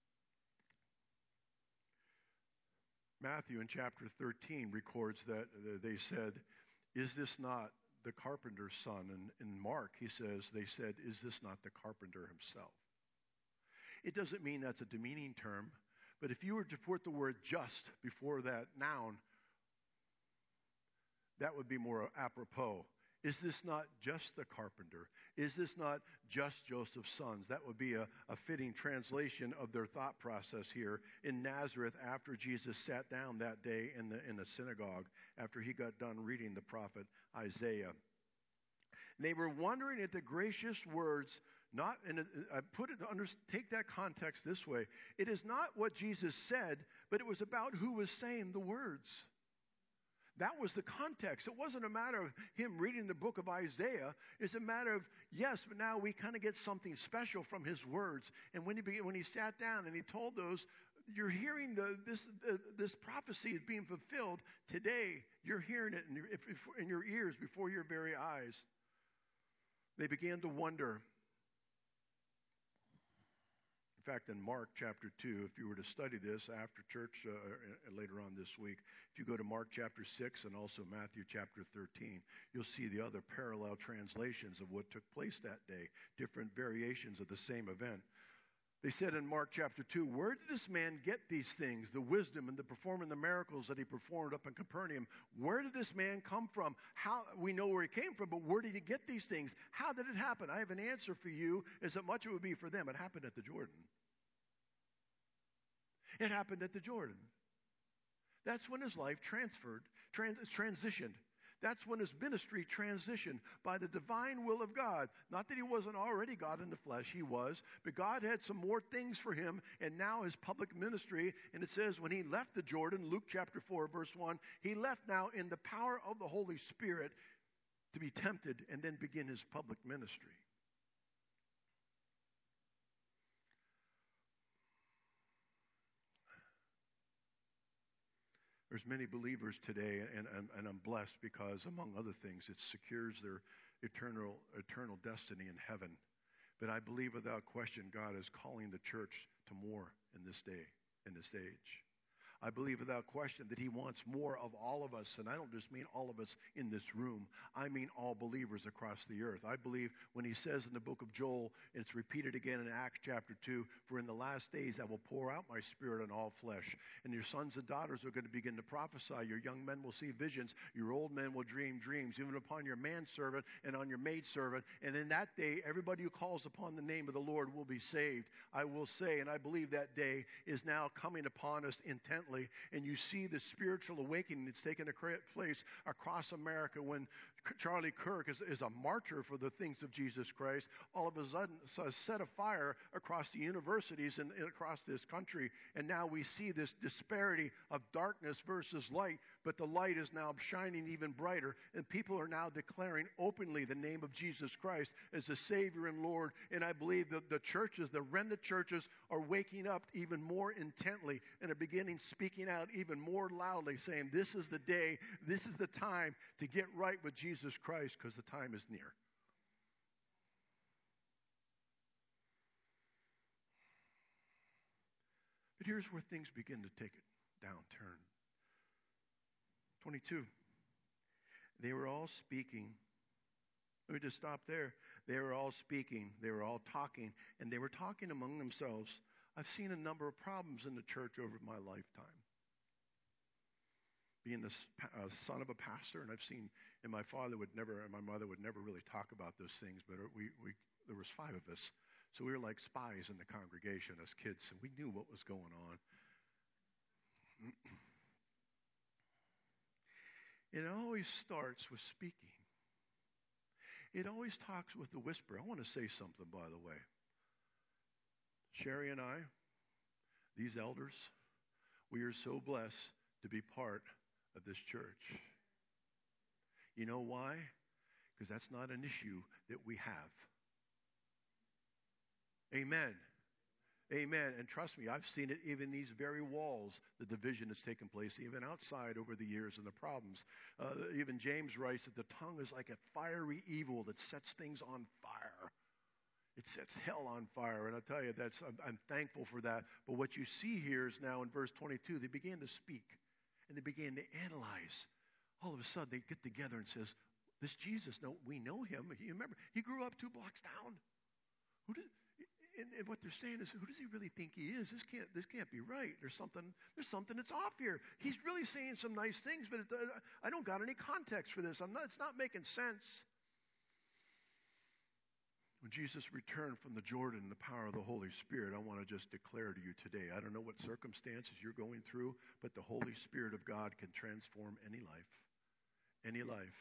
Speaker 2: Matthew in chapter thirteen records that they said, is this not the carpenter's son? And in Mark, he says, they said, is this not the carpenter himself? It doesn't mean that's a demeaning term, but if you were to put the word just before that noun, that would be more apropos. Is this not just the carpenter? Is this not just Joseph's sons? That would be a, a fitting translation of their thought process here in Nazareth after Jesus sat down that day in the, in the synagogue after he got done reading the prophet Isaiah. And they were wondering at the gracious words, not, and I put it, under, take that context this way. It is not what Jesus said, but it was about who was saying the words. That was the context. It wasn't a matter of him reading the book of Isaiah. It's a matter of, yes, but now we kind of get something special from his words. And when he began, when he sat down and he told those, you're hearing the, this uh, this prophecy is being fulfilled today. You're hearing it in your, if, if, in your ears before your very eyes. They began to wonder. In fact, in Mark chapter two, if you were to study this after church uh, later on this week, if you go to Mark chapter six and also Matthew chapter thirteen, you'll see the other parallel translations of what took place that day, different variations of the same event. They said in Mark chapter two, where did this man get these things, the wisdom and the performing the miracles that he performed up in Capernaum? Where did this man come from? How we know where he came from, but where did he get these things? How did it happen? I have an answer for you, as much it would be for them. It happened at the Jordan. It happened at the Jordan. That's when his life transferred, trans, transitioned. That's when his ministry transitioned by the divine will of God. Not that he wasn't already God in the flesh, he was, but God had some more things for him, and now his public ministry, and it says when he left the Jordan, Luke chapter four, verse one, he left now in the power of the Holy Spirit to be tempted and then begin his public ministry. There's many believers today, and, and, and I'm blessed because, among other things, it secures their eternal eternal destiny in heaven. But I believe without question God is calling the church to more in this day, in this age. I believe without question that he wants more of all of us, and I don't just mean all of us in this room. I mean all believers across the earth. I believe when he says in the book of Joel, and it's repeated again in Acts chapter two, for in the last days I will pour out my spirit on all flesh, and your sons and daughters are going to begin to prophesy. Your young men will see visions. Your old men will dream dreams, even upon your manservant and on your maidservant. And in that day, everybody who calls upon the name of the Lord will be saved. I will say, and I believe that day is now coming upon us intently. intently, and you see the spiritual awakening that's taken place across America when Charlie Kirk is, is a martyr for the things of Jesus Christ, all of a sudden so set a fire across the universities and, and across this country, and now we see this disparity of darkness versus light, but the light is now shining even brighter, and people are now declaring openly the name of Jesus Christ as the Savior and Lord, and I believe that the churches, the remnant churches, are waking up even more intently and are beginning speaking out even more loudly, saying, this is the day, this is the time to get right with Jesus Christ, because the time is near. But here's where things begin to take a downturn. twenty-two. They were all speaking. Let me just stop there. They were all speaking. They were all talking. And they were talking among themselves. I've seen a number of problems in the church over my lifetime. Being the uh, son of a pastor, and I've seen, and my father would never, and my mother would never really talk about those things, but we, we there was five of us. So we were like spies in the congregation as kids, and we knew what was going on. It always starts with speaking. It always talks with the whisper. I want to say something, by the way. Sherry and I, these elders, we are so blessed to be part of this church. You know why? Because that's not an issue that we have. Amen. Amen. And trust me, I've seen it even these very walls, the division that's taken place, even outside over the years and the problems. Uh, even James writes that the tongue is like a fiery evil that sets things on fire. It sets hell on fire. And I tell you, that's I'm, I'm thankful for that. But what you see here is now in verse twenty-two, they began to speak and they began to analyze. All of a sudden, they get together and says, this Jesus, no, we know him. You remember, he grew up two blocks down. Who did... And, and what they're saying is, who does he really think he is? This can't, this can't be right. There's something, there's something that's off here. He's really saying some nice things, but it, uh, I don't got any context for this. I'm not, it's not making sense. When Jesus returned from the Jordan in the power of the Holy Spirit, I want to just declare to you today, I don't know what circumstances you're going through, but the Holy Spirit of God can transform any life. Any life.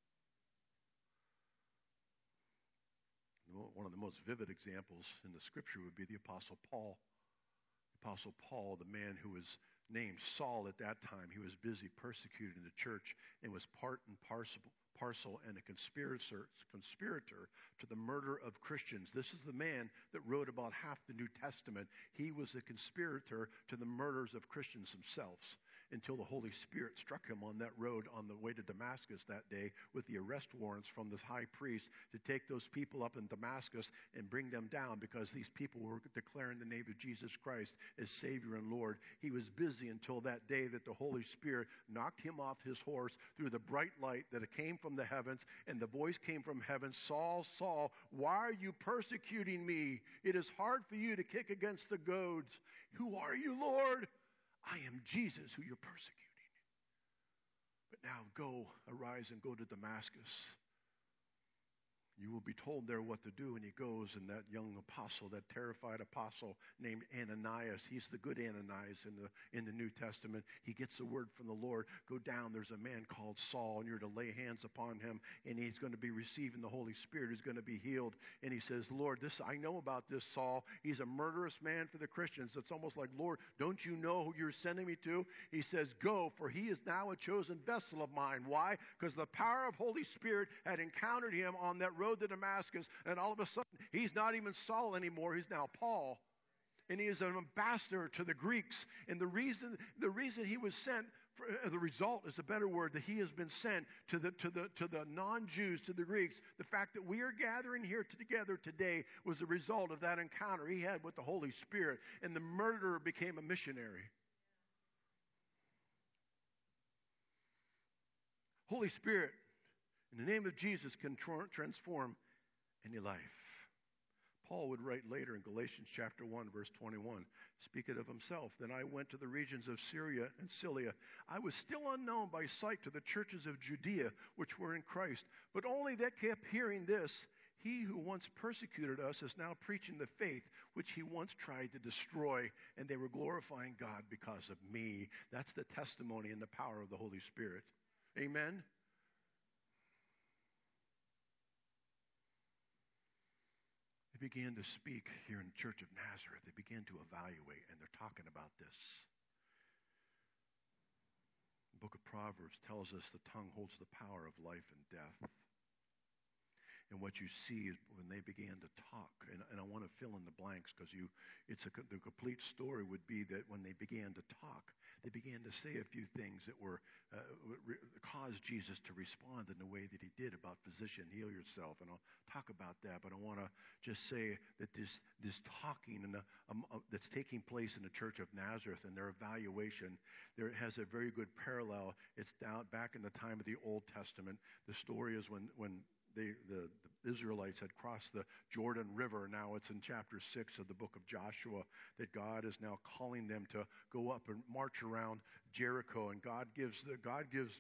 Speaker 2: One of the most vivid examples in the scripture would be the Apostle Paul. The Apostle Paul, the man who was named Saul at that time, he was busy persecuting the church and was part and parcel, parcel and a conspirator, conspirator to the murder of Christians. This is the man that wrote about half the New Testament. He was a conspirator to the murders of Christians themselves, until the Holy Spirit struck him on that road on the way to Damascus that day with the arrest warrants from the high priest to take those people up in Damascus and bring them down, because these people were declaring the name of Jesus Christ as Savior and Lord. He was busy until that day that the Holy Spirit knocked him off his horse through the bright light that came from the heavens, and the voice came from heaven, Saul, Saul, why are you persecuting me? It is hard for you to kick against the goads. Who are you, Lord? I am Jesus who you're persecuting. But now go, arise and go to Damascus. You will be told there what to do. And he goes, and that young apostle, that terrified apostle named Ananias, he's the good Ananias in the in the New Testament. He gets the word from the Lord. Go down, there's a man called Saul, and you're to lay hands upon him, and he's going to be receiving the Holy Spirit. He's going to be healed. And he says, Lord, this I know about this Saul. He's a murderous man for the Christians. It's almost like, Lord, don't you know who you're sending me to? He says, go, for he is now a chosen vessel of mine. Why? Because the power of Holy Spirit had encountered him on that road to Damascus, and all of a sudden, he's not even Saul anymore. He's now Paul. And he is an ambassador to the Greeks. And the reason the reason he was sent, for, uh, the result is a better word, that he has been sent to the to the to the non-Jews, to the Greeks. The fact that we are gathering here together today was the result of that encounter he had with the Holy Spirit. And the murderer became a missionary. Holy Spirit, in the name of Jesus, can tra- transform any life. Paul would write later in Galatians chapter one, verse twenty-one, speaking of himself, then I went to the regions of Syria and Cilicia. I was still unknown by sight to the churches of Judea, which were in Christ, but only that kept hearing this, He who once persecuted us is now preaching the faith which he once tried to destroy, and they were glorifying God because of me. That's the testimony and the power of the Holy Spirit. Amen? They began to speak here in the Church of Nazareth. They began to evaluate, and they're talking about this. The book of Proverbs tells us the tongue holds the power of life and death. And what you see is when they began to talk, and, and I want to fill in the blanks because you, it's a, the complete story would be that when they began to talk, they began to say a few things that were uh, re- caused Jesus to respond in the way that he did about physician, heal yourself, and I'll talk about that. But I want to just say that this this talking and the, um, uh, that's taking place in the Church of Nazareth and their evaluation, there has a very good parallel. It's down back in the time of the Old Testament. The story is when when They, the, the Israelites had crossed the Jordan River. Now it's in chapter six of the book of Joshua that God is now calling them to go up and march around Jericho. And God gives the, God gives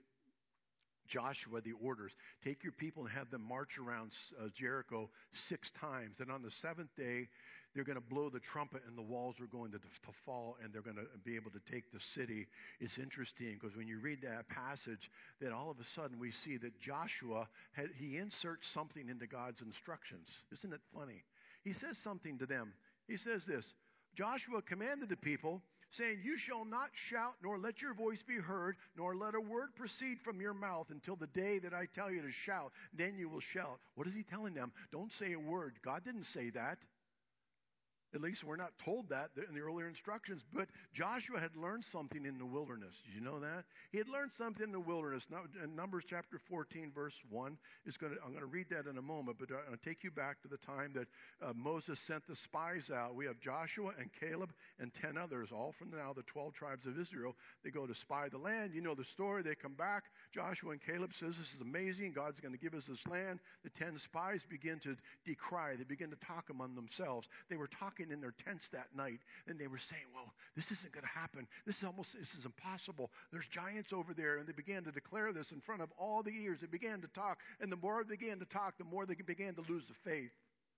Speaker 2: Joshua the orders. Take your people and have them march around uh, Jericho six times. And on the seventh day, they're going to blow the trumpet and the walls are going to, to fall and they're going to be able to take the city. It's interesting because when you read that passage, then all of a sudden we see that Joshua, had, he inserts something into God's instructions. Isn't it funny? He says something to them. He says this, Joshua commanded the people, saying, you shall not shout, nor let your voice be heard, nor let a word proceed from your mouth until the day that I tell you to shout. Then you will shout. What is he telling them? Don't say a word. God didn't say that. At least we're not told that in the earlier instructions. But Joshua had learned something in the wilderness. Did you know that? He had learned something in the wilderness. Now, in Numbers chapter fourteen, verse one, is going to, I'm going to read that in a moment, but I'm going to take you back to the time that uh, Moses sent the spies out. We have Joshua and Caleb and ten others, all from now the twelve tribes of Israel. They go to spy the land. You know the story. They come back. Joshua and Caleb says, this is amazing. God's going to give us this land. The ten spies begin to decry. They begin to talk among themselves. They were talking in their tents that night, and they were saying, well, this isn't going to happen. This is almost, this is impossible. There's giants over there, and they began to declare this in front of all the ears. They began to talk, and the more they began to talk, the more they began to lose the faith.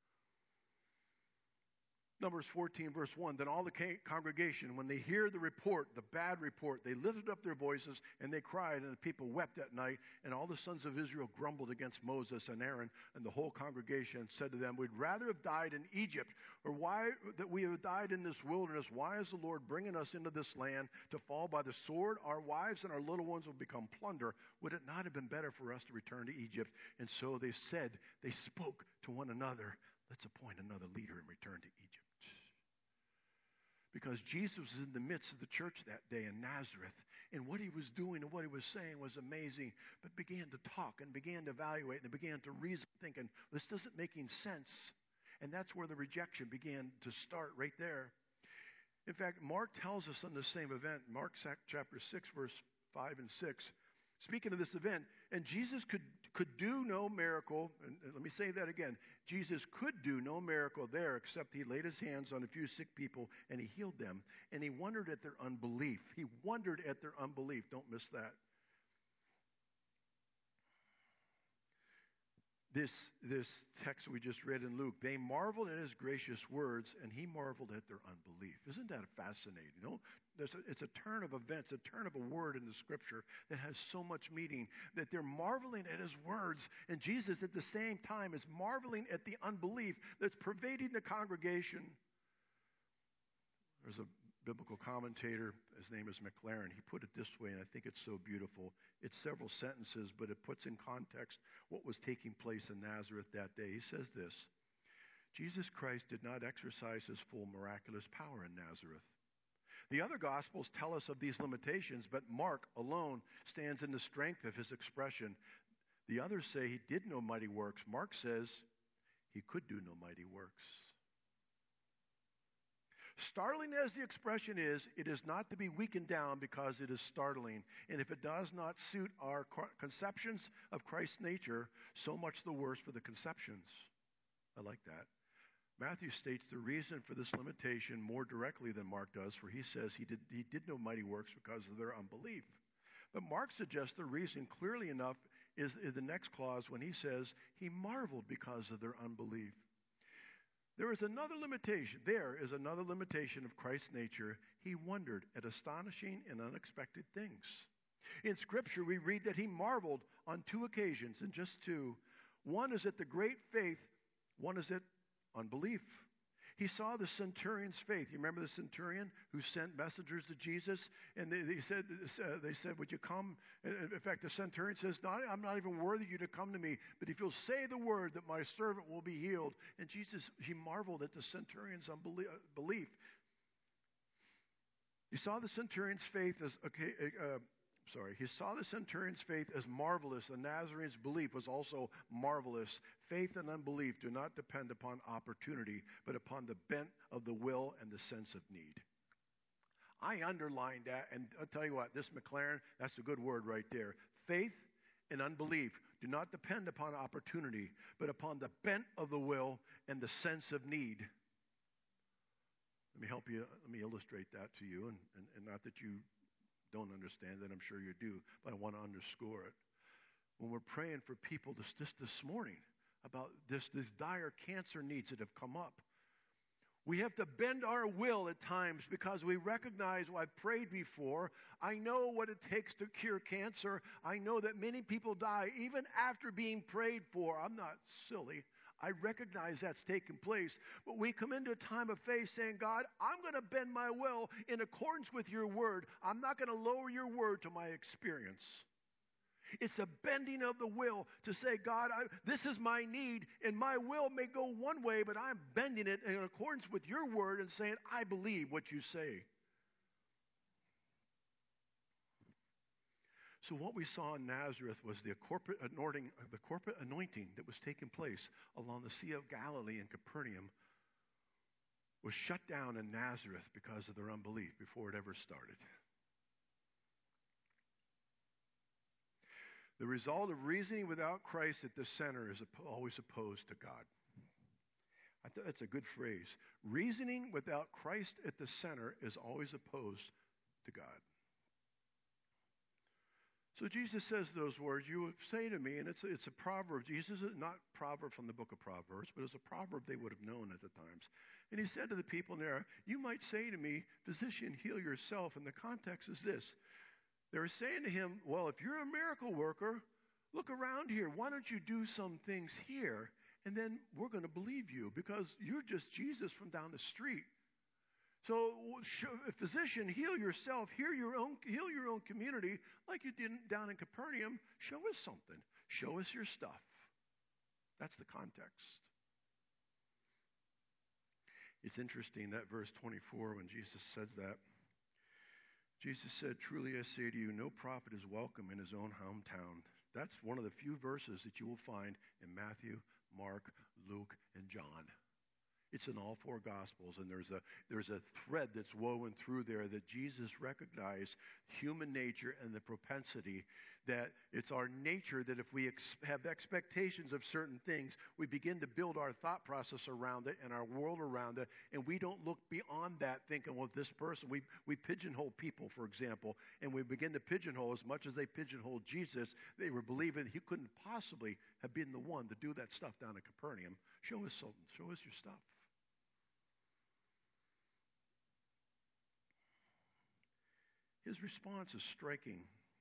Speaker 2: Numbers fourteen, verse one, then all the congregation, when they hear the report, the bad report, they lifted up their voices and they cried, and the people wept that night. And all the sons of Israel grumbled against Moses and Aaron and the whole congregation, said to them, we'd rather have died in Egypt, or why that we have died in this wilderness. Why is the Lord bringing us into this land to fall by the sword? Our wives and our little ones will become plunder. Would it not have been better for us to return to Egypt? And so they said, they spoke to one another, let's appoint another leader and return to Egypt. Because Jesus was in the midst of the church that day in Nazareth, and what he was doing and what he was saying was amazing, but began to talk and began to evaluate and began to reason, thinking, this doesn't making sense. And that's where the rejection began to start right there. In fact, Mark tells us on the same event, Mark chapter six, verse five and six, speaking of this event, and Jesus could, could do no miracle, and let me say that again, Jesus could do no miracle there except he laid his hands on a few sick people and he healed them, and he wondered at their unbelief. He wondered at their unbelief. Don't miss that. This, this text we just read in Luke, they marveled at his gracious words, and he marveled at their unbelief. Isn't that fascinating? You know, there's a, it's a turn of events, a turn of a word in the scripture that has so much meaning that they're marveling at his words, and Jesus at the same time is marveling at the unbelief that's pervading the congregation. There's a biblical commentator, his name is McLaren. He put it this way, and I think it's so beautiful. It's several sentences, but it puts in context what was taking place in Nazareth that day. He says this, Jesus Christ did not exercise his full miraculous power in Nazareth. The other Gospels tell us of these limitations, but Mark alone stands in the strength of his expression. The others say he did no mighty works. Mark says he could do no mighty works. Startling as the expression is, it is not to be weakened down because it is startling. And if it does not suit our conceptions of Christ's nature, so much the worse for the conceptions. I like that. Matthew states the reason for this limitation more directly than Mark does, for he says he did, he did no mighty works because of their unbelief. But Mark suggests the reason clearly enough is, is the next clause when he says, he marveled because of their unbelief. There is another limitation. There is another limitation of Christ's nature. He wondered at astonishing and unexpected things. In Scripture, we read that he marveled on two occasions, and just two. One is at the great faith, one is at unbelief. He saw the centurion's faith. You remember the centurion who sent messengers to Jesus? And they, they said, they said, would you come? In fact, the centurion says, no, I'm not even worthy you to come to me, but if you'll say the word that my servant will be healed. And Jesus, he marveled at the centurion's unbelief. He saw the centurion's faith as, okay, uh, sorry, he saw the centurion's faith as marvelous. The Nazarene's belief was also marvelous. Faith and unbelief do not depend upon opportunity, but upon the bent of the will and the sense of need. I underlined that, and I'll tell you what, this McLaren, that's a good word right there. Faith and unbelief do not depend upon opportunity, but upon the bent of the will and the sense of need. Let me help you, let me illustrate that to you, and, and, and not that you don't understand that, I'm sure you do, but I want to underscore it. When we're praying for people this, just this morning about this, these dire cancer needs that have come up, we have to bend our will at times because we recognize, well, I've prayed before. I know what it takes to cure cancer. I know that many people die even after being prayed for. I'm not silly. I recognize that's taken place. But we come into a time of faith saying, God, I'm going to bend my will in accordance with your word. I'm not going to lower your word to my experience. It's a bending of the will to say, God, I, this is my need, and my will may go one way, but I'm bending it in accordance with your word and saying, I believe what you say. So what we saw in Nazareth was the corporate anointing, the corporate anointing that was taking place along the Sea of Galilee and Capernaum was shut down in Nazareth because of their unbelief before it ever started. The result of reasoning without Christ at the center is always opposed to God. I thought that's a good phrase. Reasoning without Christ at the center is always opposed to God. So Jesus says those words, you would say to me, and it's a, it's a proverb. Jesus is not a proverb from the book of Proverbs, but it's a proverb they would have known at the times. And he said to the people there, you might say to me, physician, heal yourself. And the context is this. They were saying to him, well, if you're a miracle worker, look around here. Why don't you do some things here? And then we're going to believe you because you're just Jesus from down the street. So, physician, heal yourself, heal your own, heal your own community like you did down in Capernaum. Show us something. Show us your stuff. That's the context. It's interesting that verse twenty-four when Jesus says that. Jesus said, truly I say to you, no prophet is welcome in his own hometown. That's one of the few verses that you will find in Matthew, Mark, Luke, and John. It's in all four Gospels, and there's a there's a thread that's woven through there that Jesus recognized human nature and the propensity that it's our nature that if we ex- have expectations of certain things, we begin to build our thought process around it and our world around it, and we don't look beyond that thinking, well, this person, we, we pigeonhole people, for example, and we begin to pigeonhole as much as they pigeonholed Jesus, they were believing he couldn't possibly have been the one to do that stuff down in Capernaum. Show us something. Show us your stuff. His response is striking.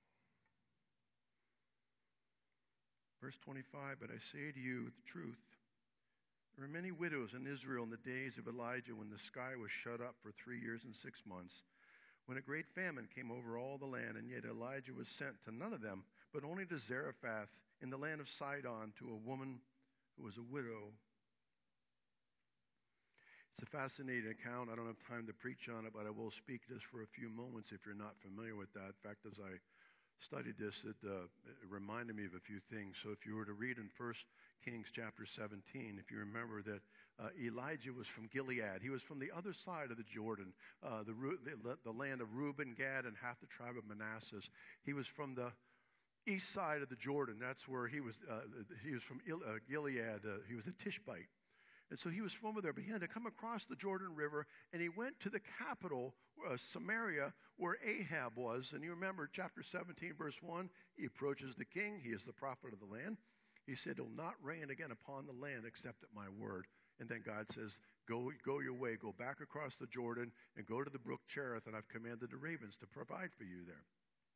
Speaker 2: Verse twenty-five, but I say to you the truth. There were many widows in Israel in the days of Elijah when the sky was shut up for three years and six months, when a great famine came over all the land, and yet Elijah was sent to none of them, but only to Zarephath in the land of Sidon to a woman who was a widow. It's a fascinating account. I don't have time to preach on it, but I will speak just for a few moments if you're not familiar with that. In fact, as I studied this, it, uh, it reminded me of a few things. So if you were to read in First Kings chapter seventeen, if you remember that uh, Elijah was from Gilead. He was from the other side of the Jordan, uh, the, the, the land of Reuben, Gad, and half the tribe of Manasseh. He was from the east side of the Jordan. That's where he was. Uh, he was from Il- uh, Gilead. Uh, he was a Tishbite. And so he was from over there, but he had to come across the Jordan River, and he went to the capital, uh, Samaria, where Ahab was. And you remember chapter seventeen, verse one, he approaches the king. He is the prophet of the land. He said, "It will not rain again upon the land except at my word." And then God says, go, go your way, go back across the Jordan, and go to the brook Cherith, and I've commanded the ravens to provide for you there.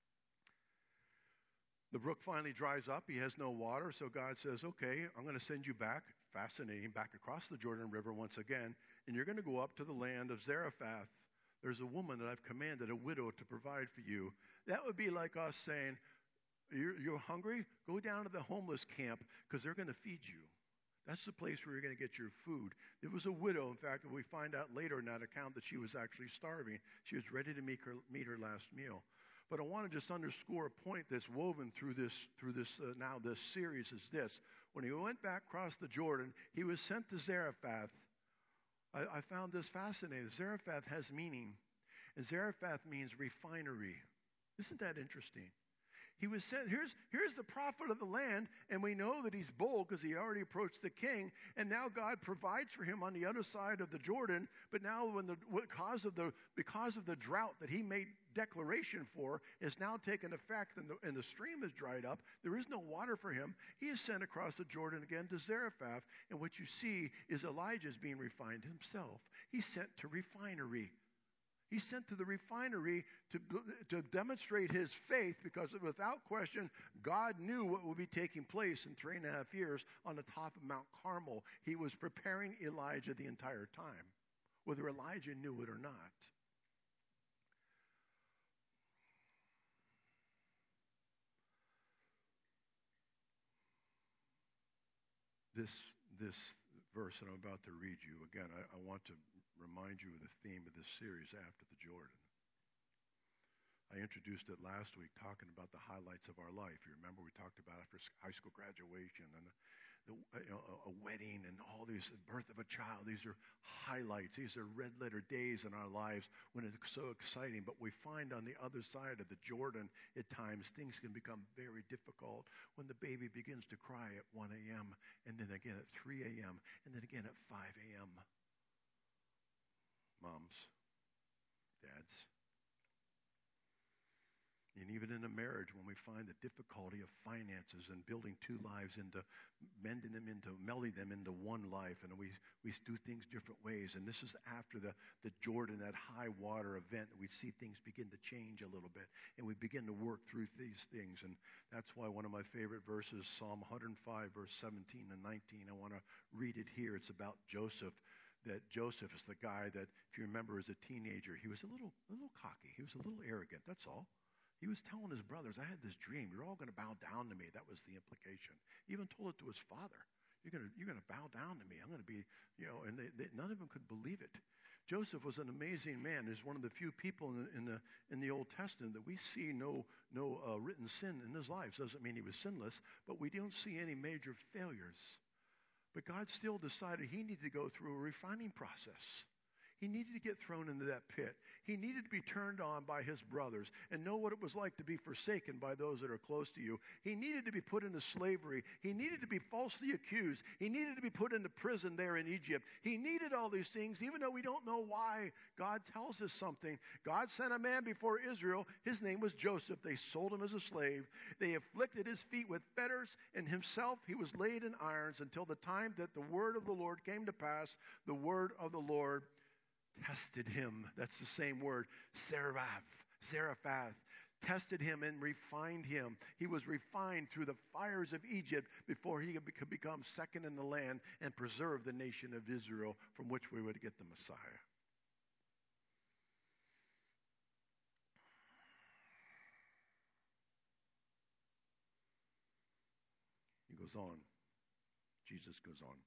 Speaker 2: The brook finally dries up. He has no water, so God says, okay, I'm going to send you back, fascinating, back across the Jordan River once again, and you're going to go up to the land of Zarephath. There's a woman that I've commanded, a widow, to provide for you. That would be like us saying, you're, you're hungry? Go down to the homeless camp because they're going to feed you. That's the place where you're going to get your food. There was a widow, in fact, we find out later in that account that she was actually starving. She was ready to meet her, meet her last meal. But I want to just underscore a point that's woven through this, through this uh, now this series is this. When he went back across the Jordan, he was sent to Zarephath. I, I found this fascinating. Zarephath has meaning, and Zarephath means refinery. Isn't that interesting? He was sent, here's, here's the prophet of the land, and we know that he's bold because he already approached the king, and now God provides for him on the other side of the Jordan, but now when the, because, of the, because of the drought that he made declaration for is now taken effect, and the, and the stream is dried up, there is no water for him, he is sent across the Jordan again to Zarephath, and what you see is Elijah is being refined himself. He's sent to refinery. He's sent to the refinery to, to demonstrate his faith because without question, God knew what would be taking place in three and a half years on the top of Mount Carmel. He was preparing Elijah the entire time, whether Elijah knew it or not. This, this verse that I'm about to read you, again, I, I want to remind you of the theme of this series, After the Jordan. I introduced it last week talking about the highlights of our life. You remember we talked about after high school graduation and the, the, you know, a wedding and all these, the birth of a child. These are highlights. These are red letter days in our lives when it's so exciting. But we find on the other side of the Jordan, at times, things can become very difficult when the baby begins to cry at one a.m. and then again at three a.m. and then again at five a.m. Moms, dads. And even in a marriage, when we find the difficulty of finances and building two lives into, mending them into, melding them into one life, and we we do things different ways. And this is after the, the Jordan, that high water event, we see things begin to change a little bit. And we begin to work through these things. And that's why one of my favorite verses, Psalm one oh five, verse seventeen and nineteen, I want to read it here. It's about Joseph. That Joseph is the guy that, if you remember as a teenager, he was a little, a little cocky. He was a little arrogant. That's all. He was telling his brothers, I had this dream. You're all going to bow down to me. That was the implication. He even told it to his father. You're going to, you're going to bow down to me. I'm going to be, you know, and they, they, none of them could believe it. Joseph was an amazing man. He's one of the few people in the, in the, in the Old Testament that we see no, no uh, written sin in his life. Doesn't mean he was sinless, but we don't see any major failures. But God still decided he needed to go through a refining process. He needed to get thrown into that pit. He needed to be turned on by his brothers and know what it was like to be forsaken by those that are close to you. He needed to be put into slavery. He needed to be falsely accused. He needed to be put into prison there in Egypt. He needed all these things, even though we don't know why. God tells us something. God sent a man before Israel. His name was Joseph. They sold him as a slave. They afflicted his feet with fetters, and himself he was laid in irons until the time that the word of the Lord came to pass, the word of the Lord tested him. That's the same word, Zarephath, Zarephath, tested him and refined him. He was refined through the fires of Egypt before he could become second in the land and preserve the nation of Israel from which we would get the Messiah. He goes on. Jesus goes on.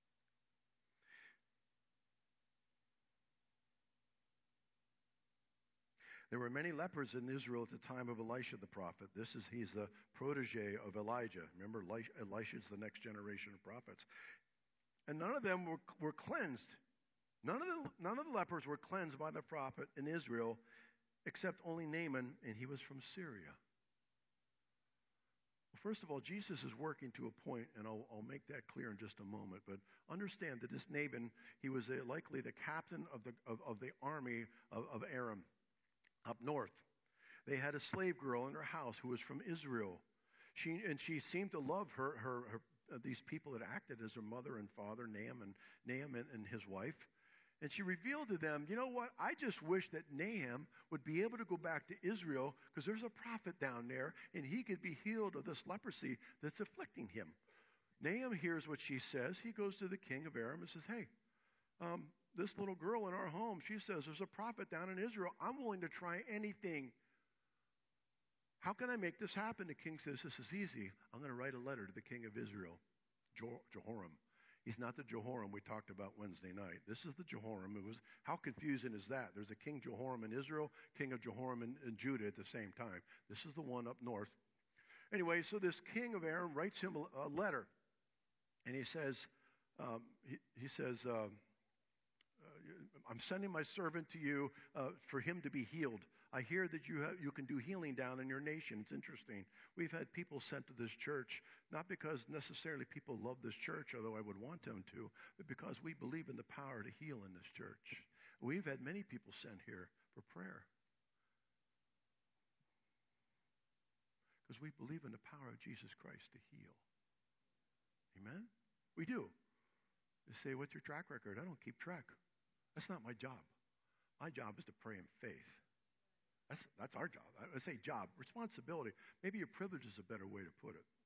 Speaker 2: There were many lepers in Israel at the time of Elisha the prophet. This is, he's the protege of Elijah. Remember, Elisha is the next generation of prophets. And none of them were, were cleansed. None of, the, none of the lepers were cleansed by the prophet in Israel, except only Naaman, and he was from Syria. first of all, Jesus is working to a point, and I'll, I'll make that clear in just a moment. But understand that this Nabal, he was a, likely the captain of the of, of the army of, of Aram up north. They had a slave girl in her house who was from Israel. She and she seemed to love her her, her uh, these people that acted as her mother and father, Naaman, Naaman and his wife. And she revealed to them, you know what? I just wish that Nahum would be able to go back to Israel because there's a prophet down there and he could be healed of this leprosy that's afflicting him. Nahum hears what she says. He goes to the king of Aram and says, hey, um, this little girl in our home, she says there's a prophet down in Israel. I'm willing to try anything. How can I make this happen? The king says, this is easy. I'm going to write a letter to the king of Israel, Jehoram. He's not the Jehoram we talked about Wednesday night. This is the Jehoram. It was, how confusing is that? There's a King Jehoram in Israel, King of Jehoram in, in Judah at the same time. This is the one up north. Anyway, so this king of Aram writes him a, a letter. And he says, um, he, he says, uh, uh, I'm sending my servant to you uh, for him to be healed. I hear that you have, you can do healing down in your nation. It's interesting. We've had people sent to this church, not because necessarily people love this church, although I would want them to, but because we believe in the power to heal in this church. We've had many people sent here for prayer because we believe in the power of Jesus Christ to heal. Amen? We do. You say, what's your track record? I don't keep track. That's not my job. My job is to pray in faith. That's, that's our job. I say job, responsibility. Maybe your privilege is a better way to put it.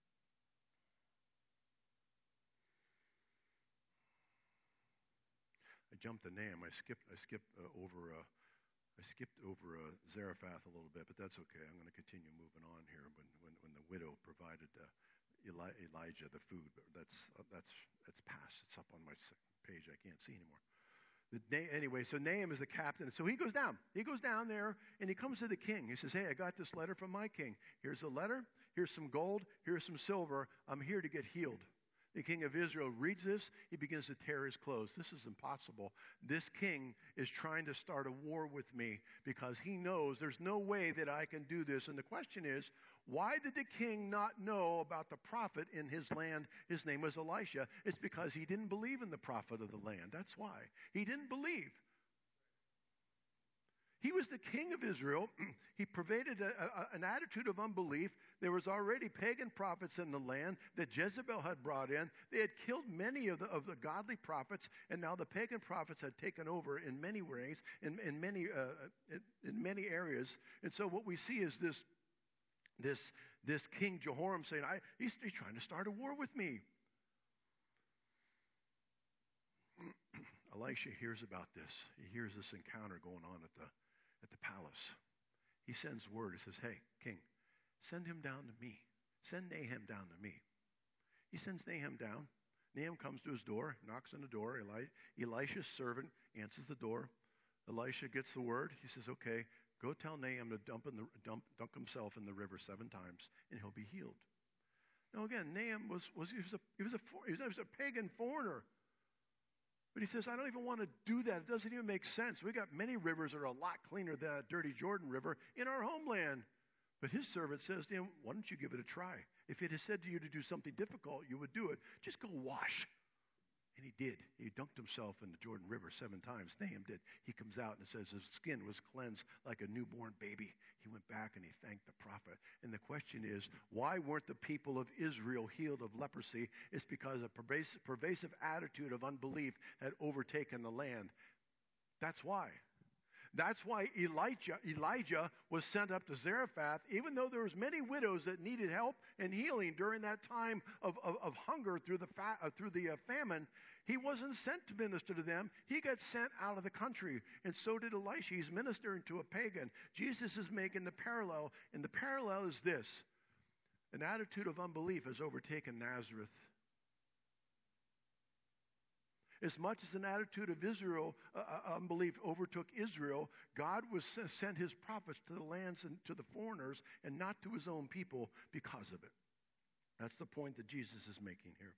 Speaker 2: I jumped to Nahum. I skipped. I skipped uh, over. Uh, I skipped over uh, Zarephath a little bit, but that's okay. I'm going to continue moving on here. When when, when the widow provided uh, Eli, Elijah the food, but that's uh, that's that's past. It's up on my page. I can't see anymore. The, anyway, so Nahum is the captain. So he goes down. He goes down there, and he comes to the king. He says, hey, I got this letter from my king. Here's a letter. Here's some gold. Here's some silver. I'm here to get healed. The king of Israel reads this. He begins to tear his clothes. This is impossible. This king is trying to start a war with me because he knows there's no way that I can do this. And the question is, why did the king not know about the prophet in his land? His name was Elisha. It's because he didn't believe in the prophet of the land. That's why. He didn't believe. He was the king of Israel. He pervaded a, a, an attitude of unbelief. There was already pagan prophets in the land that Jezebel had brought in. They had killed many of the, of the godly prophets, and now the pagan prophets had taken over in many ways, in, in many uh, in, in many areas. And so what we see is this this this King Jehoram saying, I, he's, he's trying to start a war with me. Elisha hears about this. He hears this encounter going on at the at the palace. He sends word. He says, hey, king, send him down to me. Send Nahum down to me. He sends Nahum down. Nahum comes to his door, knocks on the door. Eli- Elisha's servant answers the door. Elisha gets the word. He says, okay, go tell Nahum to dump, in the, dump, dunk himself in the river seven times, and he'll be healed. Now again, Nahum was, was, he was, a, he was, a, he was a pagan foreigner. But he says, I don't even want to do that. It doesn't even make sense. We got many rivers that are a lot cleaner than that dirty Jordan River in our homeland. But his servant says to him, why don't you give it a try? If it had said to you to do something difficult, you would do it. Just go wash. And he did. He dunked himself in the Jordan River seven times. Nahum did. He comes out and says his skin was cleansed like a newborn baby. He went back and he thanked the prophet. And the question is, why weren't the people of Israel healed of leprosy? It's because a pervasive, pervasive attitude of unbelief had overtaken the land. That's why. That's why Elijah, Elijah was sent up to Zarephath, even though there was many widows that needed help and healing during that time of, of, of hunger through the fa- uh, through the uh, famine. He wasn't sent to minister to them. He got sent out of the country, and so did Elisha. He's ministering to a pagan. Jesus is making the parallel, and the parallel is this. An attitude of unbelief has overtaken Nazareth. As much as an attitude of Israel, uh, unbelief overtook Israel, God was sent his prophets to the lands and to the foreigners and not to his own people because of it. That's the point that Jesus is making here.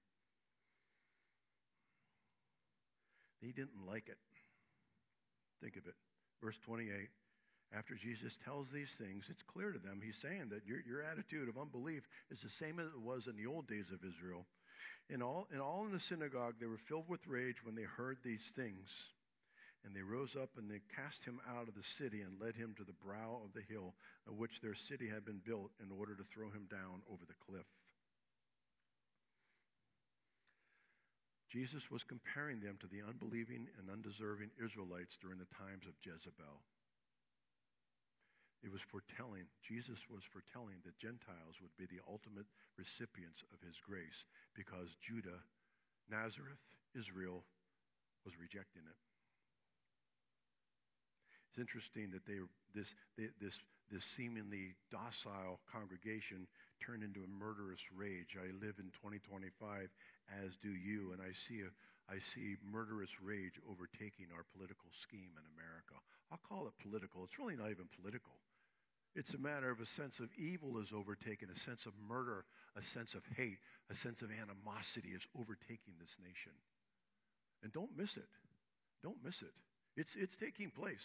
Speaker 2: He didn't like it. Think of it. Verse twenty-eight. After Jesus tells these things, it's clear to them. He's saying that your, your attitude of unbelief is the same as it was in the old days of Israel. And all, and all in the synagogue, they were filled with rage when they heard these things. And they rose up and they cast him out of the city and led him to the brow of the hill of which their city had been built in order to throw him down over the cliff. Jesus was comparing them to the unbelieving and undeserving Israelites during the times of Jezebel. It was foretelling, Jesus was foretelling that Gentiles would be the ultimate recipients of his grace because Judah, Nazareth, Israel was rejecting it. It's interesting that they this they, this this seemingly docile congregation turned into a murderous rage. I live in twenty twenty-five, as do you, and I see a I see murderous rage overtaking our political scheme in America. I'll call it political. It's really not even political. It's a matter of a sense of evil is overtaken, a sense of murder, a sense of hate, a sense of animosity is overtaking this nation. And don't miss it. Don't miss it. It's it's taking place.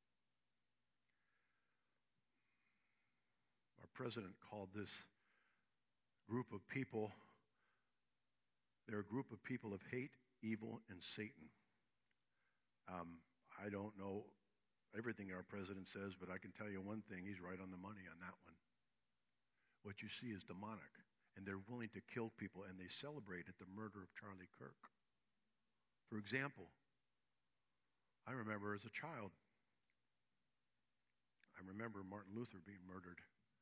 Speaker 2: Our president called this group of people, they're a group of people of hate, evil, and Satan. Um, I don't know everything our president says, but I can tell you one thing, he's right on the money on that one. What you see is demonic, and they're willing to kill people, and they celebrate at the murder of Charlie Kirk. For example, I remember as a child, I remember Martin Luther being murdered.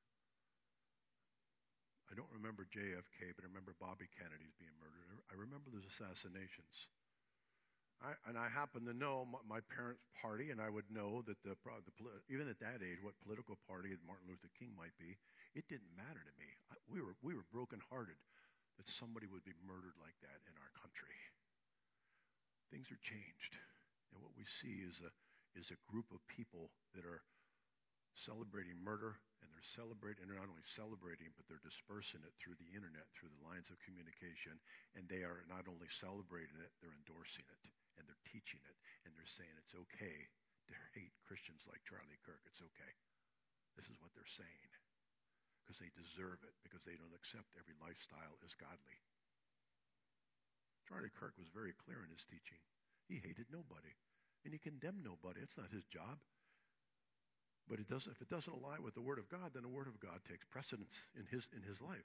Speaker 2: I don't remember J F K, but I remember Bobby Kennedy's being murdered. I remember those assassinations. I, and I happen to know my, my parents' party, and I would know that the, the even at that age, what political party Martin Luther King might be, it didn't matter to me. I, we were we were brokenhearted that somebody would be murdered like that in our country. Things are changed, and what we see is a is a group of people that are celebrating murder, and they're celebrating, and they're not only celebrating, but they're dispersing it through the internet, through the lines of communication, and they are not only celebrating it, they're endorsing it, and they're teaching it, and they're saying it's okay to hate Christians like Charlie Kirk. It's okay. This is what they're saying, because they deserve it, because they don't accept every lifestyle as godly. Charlie Kirk was very clear in his teaching. He hated nobody, and he condemned nobody. It's not his job. But it doesn't, if it doesn't align with the Word of God, then the Word of God takes precedence in his in his life.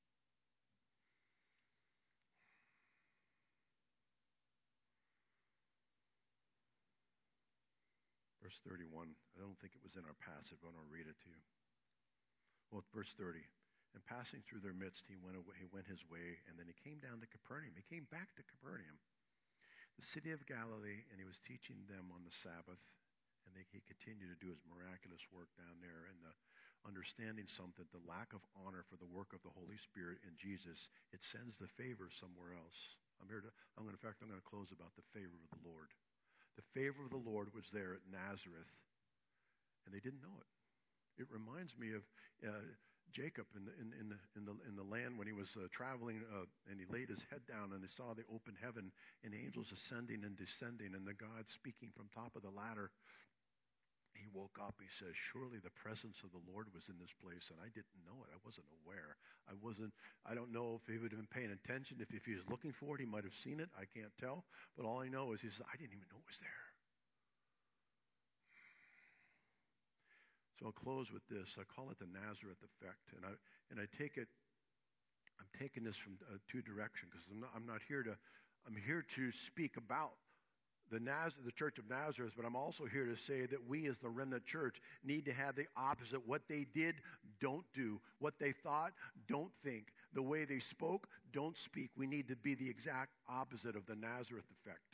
Speaker 2: Verse thirty-one. I don't think it was in our passage, but I want to read it to you. Well, verse thirty. And passing through their midst, he went away, he went his way, and then he came down to Capernaum. He came back to Capernaum, the city of Galilee, and he was teaching them on the Sabbath. And they, he continued to do his miraculous work down there, and the understanding something, the lack of honor for the work of the Holy Spirit in Jesus, it sends the favor somewhere else. I'm here to, I'm going to, in fact, I'm going to close about the favor of the Lord. The favor of the Lord was there at Nazareth, and they didn't know it. It reminds me of uh, Jacob in the, in, in, the, in, the, in the land when he was uh, traveling, uh, and he laid his head down, and he saw the open heaven, and angels ascending and descending, and the God speaking from top of the ladder. He woke up, he says, surely the presence of the Lord was in this place, and I didn't know it. I wasn't aware. I wasn't, I don't know if he would have been paying attention. If, if he was looking for it, he might have seen it. I can't tell. But all I know is he says, I didn't even know it was there. So I'll close with this. I call it the Nazareth effect, and I and I take it, I'm taking this from uh, two directions, because I'm not, I'm not here to, I'm here to speak about The, Naz- the Church of Nazareth, but I'm also here to say that we as the remnant church need to have the opposite. What they did, don't do. What they thought, don't think. The way they spoke, don't speak. We need to be the exact opposite of the Nazareth effect.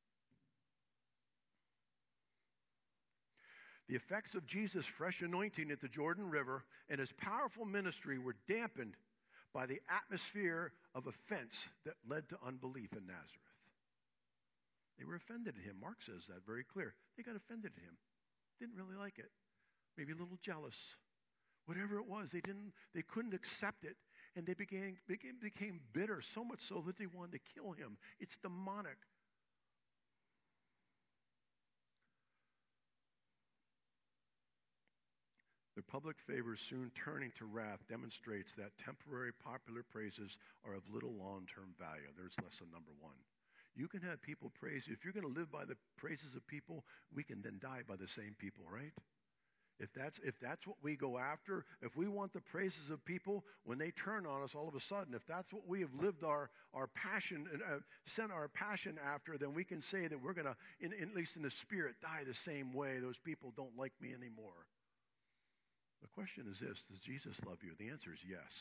Speaker 2: The effects of Jesus' fresh anointing at the Jordan River and his powerful ministry were dampened by the atmosphere of offense that led to unbelief in Nazareth. They were offended at him. Mark says that very clear. They got offended at him. Didn't really like it. Maybe a little jealous. Whatever it was, they didn't. They couldn't accept it, and they began became, became bitter. So much so that they wanted to kill him. It's demonic. public favor soon turning to wrath demonstrates that temporary popular praises are of little long-term value. There's lesson number one. You can have people praise you. If you're going to live by the praises of people, we can then die by the same people, right? If that's if that's what we go after, if we want the praises of people, when they turn on us all of a sudden, if that's what we have lived our, our passion, uh, sent our passion after, then we can say that we're going to, in, in, at least in the spirit, die the same way. Those people don't like me anymore. The question is this: does Jesus love you? The answer is yes.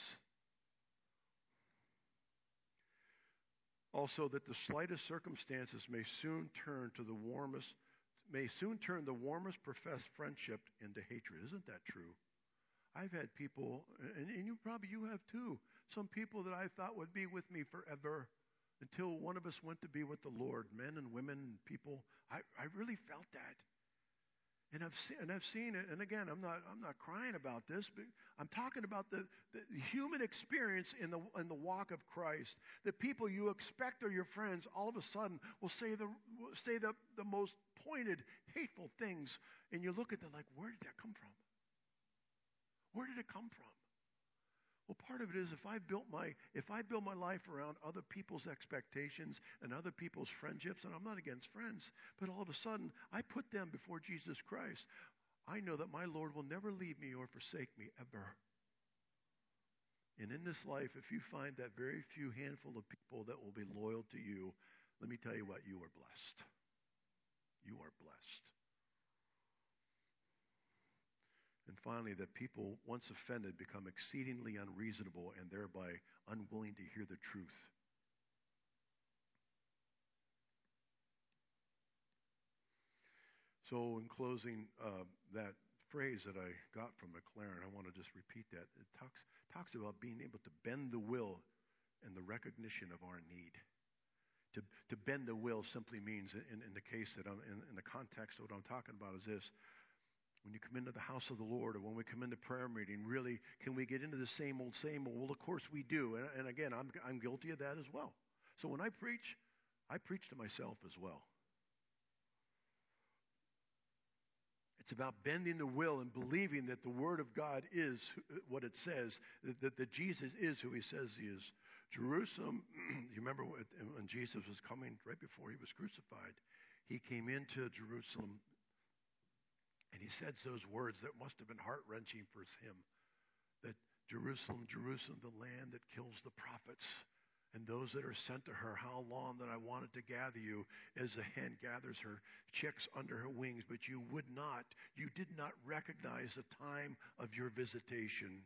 Speaker 2: Also, that the slightest circumstances may soon turn to the warmest, may soon turn the warmest professed friendship into hatred. Isn't that true? I've had people, and, and you probably you have too, some people that I thought would be with me forever until one of us went to be with the Lord, men and women and people. I, I really felt that. And I've seen, and I've seen it. And again, I'm not I'm not crying about this, but I'm talking about the, the human experience in the in the walk of Christ. The people you expect are your friends, all of a sudden will say the will say the, the most pointed, hateful things, and you look at them like, where did that come from? Where did it come from? Well, part of it is if I built my if I build my life around other people's expectations and other people's friendships, and I'm not against friends, but all of a sudden I put them before Jesus Christ, I know that my Lord will never leave me or forsake me ever. And in this life, if you find that very few handful of people that will be loyal to you, let me tell you what, you are blessed. You are blessed. And finally, that people, once offended, become exceedingly unreasonable and thereby unwilling to hear the truth. So in closing, uh, that phrase that I got from McLaren, I want to just repeat that. It talks, talks about being able to bend the will and the recognition of our need. To, to bend the will simply means, in, in the case that I'm, in, in the context of what I'm talking about is this: when you come into the house of the Lord, or when we come into prayer meeting, really, can we get into the same old, same old? Well, of course we do. And, and again, I'm, I'm guilty of that as well. So when I preach, I preach to myself as well. It's about bending the will and believing that the Word of God is what it says, that, that, that Jesus is who He says He is. Jerusalem, you remember when Jesus was coming, right before He was crucified, He came into Jerusalem and He said those words that must have been heart-wrenching for Him, that Jerusalem, Jerusalem, the land that kills the prophets and those that are sent to her, how long that I wanted to gather you as a hen gathers her chicks under her wings, but you would not. You did not recognize the time of your visitation.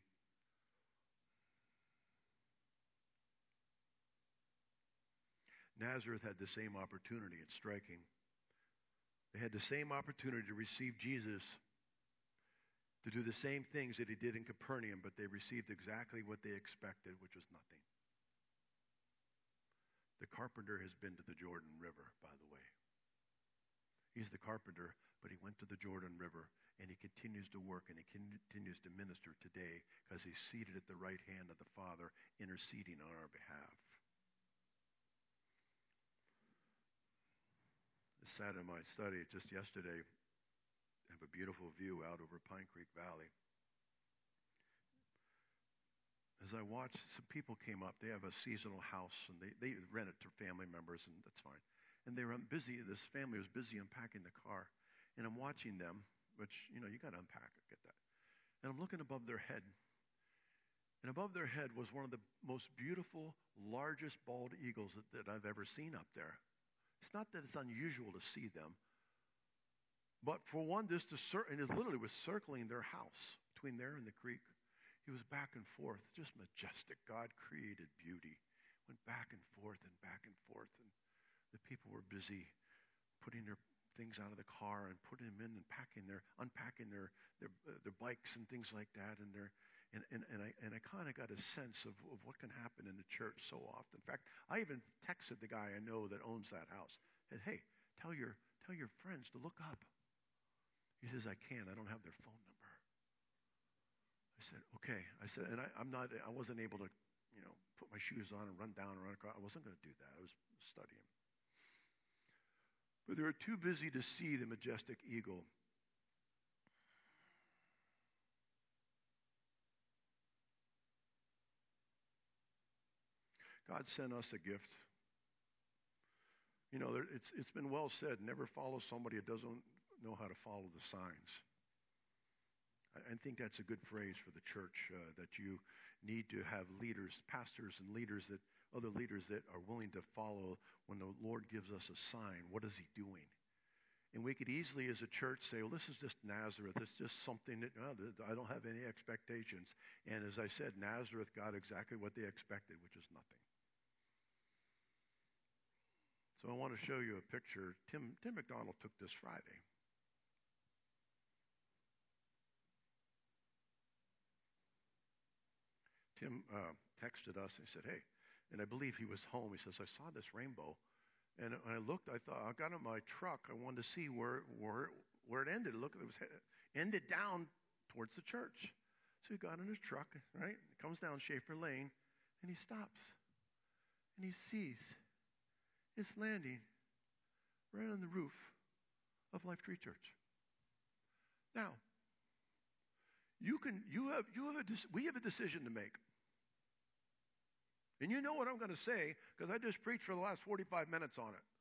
Speaker 2: Nazareth had the same opportunity. It's striking. They had the same opportunity to receive Jesus, to do the same things that He did in Capernaum, but they received exactly what they expected, which was nothing. The carpenter has been to the Jordan River, by the way. He's the carpenter, but he went to the Jordan River, and he continues to work, and he continues to minister today because he's seated at the right hand of the Father, interceding on our behalf. I sat in my study just yesterday. I have a beautiful view out over Pine Creek Valley. As I watched, some people came up. They have a seasonal house, and they, they rent it to family members, and that's fine. And they were busy. This family was busy unpacking the car. And I'm watching them, which, you know, you got to unpack it, get that. And I'm looking above their head. And above their head was one of the most beautiful, largest bald eagles that, that I've ever seen up there. It's not that it's unusual to see them, but for one, this to cir- and it literally was circling their house between there and the creek. He was back and forth, just majestic, God-created beauty. Went back and forth and back and forth, and the people were busy putting their things out of the car and putting them in and packing their, unpacking their their, uh, their bikes and things like that. And their, and and and I and I kind of got a sense of, of what can happen in the church so often. In fact, I even texted the guy I know that owns that house. Said, "Hey, tell your tell your friends to look up." He says, "I can't. I don't have their phone number." I said, "Okay." I said, and I, I'm not. I wasn't able to, you know, put my shoes on and run down and run across. I wasn't going to do that. I was studying. But they were too busy to see the majestic eagle. God sent us a gift. You know, there, it's it's been well said, never follow somebody that doesn't know how to follow the signs. I, I think that's a good phrase for the church, uh, that you need to have leaders, pastors and leaders, that other leaders that are willing to follow when the Lord gives us a sign. What is he doing? And we could easily, as a church, say, well, this is just Nazareth. It's just something that, no, I don't have any expectations. And as I said, Nazareth got exactly what they expected, which is nothing. So I want to show you a picture. Tim, Tim McDonald took this Friday. Tim uh, texted us and he said, hey, and I believe he was home. He says, I saw this rainbow. And when I looked, I thought, I got in my truck. I wanted to see where where where it ended. Look, it was ended down towards the church. So he got in his truck, right? Comes down Schaefer Lane, and he stops. And he sees it's landing right on the roof of Life Tree Church. Now, you can you have you have a we have a decision to make. And you know what I'm going to say, because I just preached for the last forty-five minutes on it.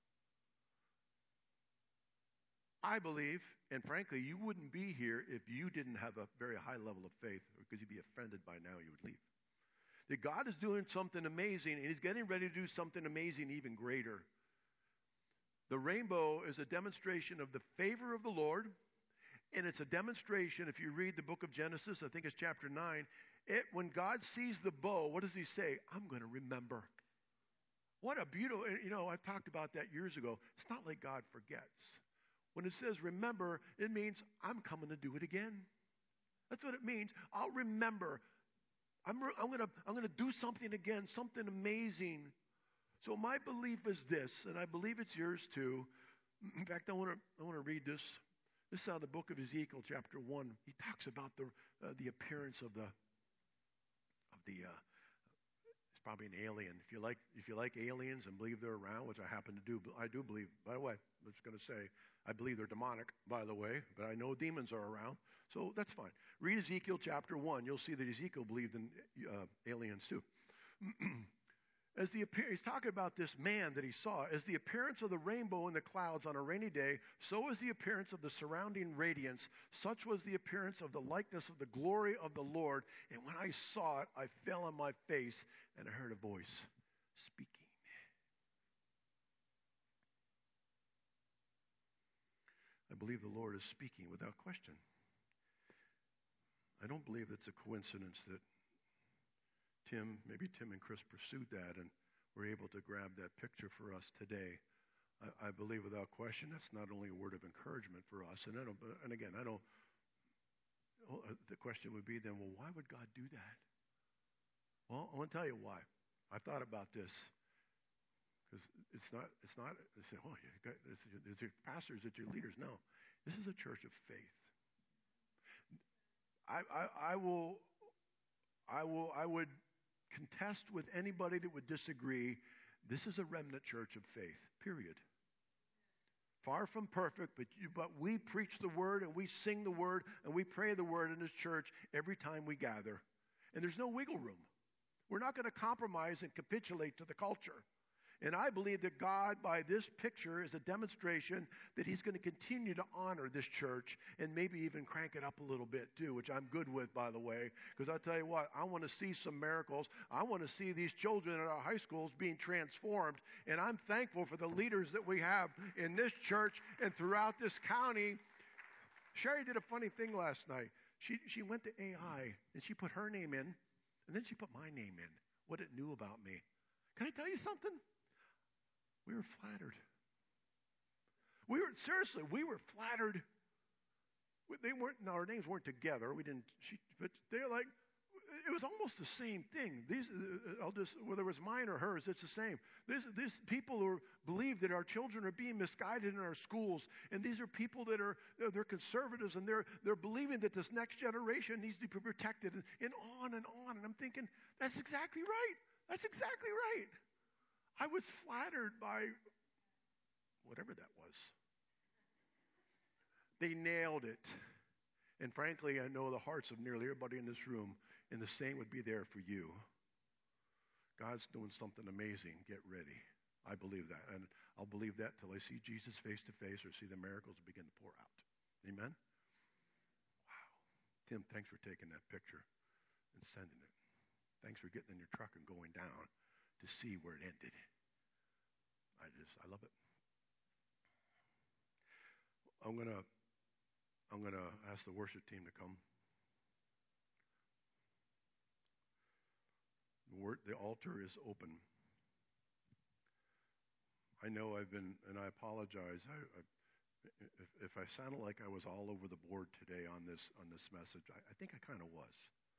Speaker 2: I believe, and frankly, you wouldn't be here if you didn't have a very high level of faith, because you'd be offended by now, you would leave. That God is doing something amazing, and he's getting ready to do something amazing even greater. The rainbow is a demonstration of the favor of the Lord, and it's a demonstration, if you read the book of Genesis, I think it's chapter nine, It, when God sees the bow, what does he say? I'm going to remember. What a beautiful, you know, I've talked about that years ago. It's not like God forgets. When it says remember, it means I'm coming to do it again. That's what it means. I'll remember. I'm, re- I'm going to I'm going to do something again, something amazing. So my belief is this, and I believe it's yours too. In fact, I want to I want to read this. This is out of the book of Ezekiel, chapter one. He talks about the uh, the appearance of the of the, uh, it's probably an alien. If you like, if you like aliens and believe they're around, which I happen to do, I do believe. By the way, I was going to say, I believe they're demonic, by the way, but I know demons are around, so that's fine. Read Ezekiel chapter one. You'll see that Ezekiel believed in uh, aliens too. As the he's talking about this man that he saw. As the appearance of the rainbow in the clouds on a rainy day, so is the appearance of the surrounding radiance. Such was the appearance of the likeness of the glory of the Lord. And when I saw it, I fell on my face, and I heard a voice speaking. I believe the Lord is speaking without question. I don't believe it's a coincidence that Tim, maybe Tim and Chris pursued that and were able to grab that picture for us today. I, I believe without question that's not only a word of encouragement for us, and I don't, and again, I don't, the question would be then, well, why would God do that? Well, I want to tell you why. I thought about this because it's not, it's not, they say, oh, you got, it's, it's your pastors, it's your leaders. No, this is a church of faith. I, I, I will, I will, I would contest with anybody that would disagree. This is a remnant church of faith, period. Far from perfect, but you, but we preach the word and we sing the word and we pray the word in this church every time we gather. And there's no wiggle room. We're not going to compromise and capitulate to the culture. And I believe that God, by this picture, is a demonstration that he's going to continue to honor this church and maybe even crank it up a little bit too, which I'm good with, by the way, because I'll tell you what, I want to see some miracles. I want to see these children in our high schools being transformed, and I'm thankful for the leaders that we have in this church and throughout this county. Sherry did a funny thing last night. She, she went to A I, and she put her name in, and then she put my name in, what it knew about me. Can I tell you something? We were flattered. We were, seriously, we were flattered. They weren't, no, our names weren't together. We didn't, she, but they're like, it was almost the same thing. These, uh, I'll just, whether it was mine or hers, it's the same. These, these people who believe that our children are being misguided in our schools, and these are people that are, they're, they're conservatives, and they're, they're believing that this next generation needs to be protected, and, and on and on. And I'm thinking, that's exactly right. That's exactly right. I was flattered by whatever that was. They nailed it. And frankly, I know the hearts of nearly everybody in this room, and the same would be there for you. God's doing something amazing. Get ready. I believe that. And I'll believe that till I see Jesus face to face or see the miracles begin to pour out. Amen? Wow. Tim, thanks for taking that picture and sending it. Thanks for getting in your truck and going down to see where it ended. I just, I love it. I'm going to I'm going to ask the worship team to come. The, word, the altar is open. I know I've been, and I apologize. I, I, if, if I sounded like I was all over the board today on this on this message, I, I think I kind of was.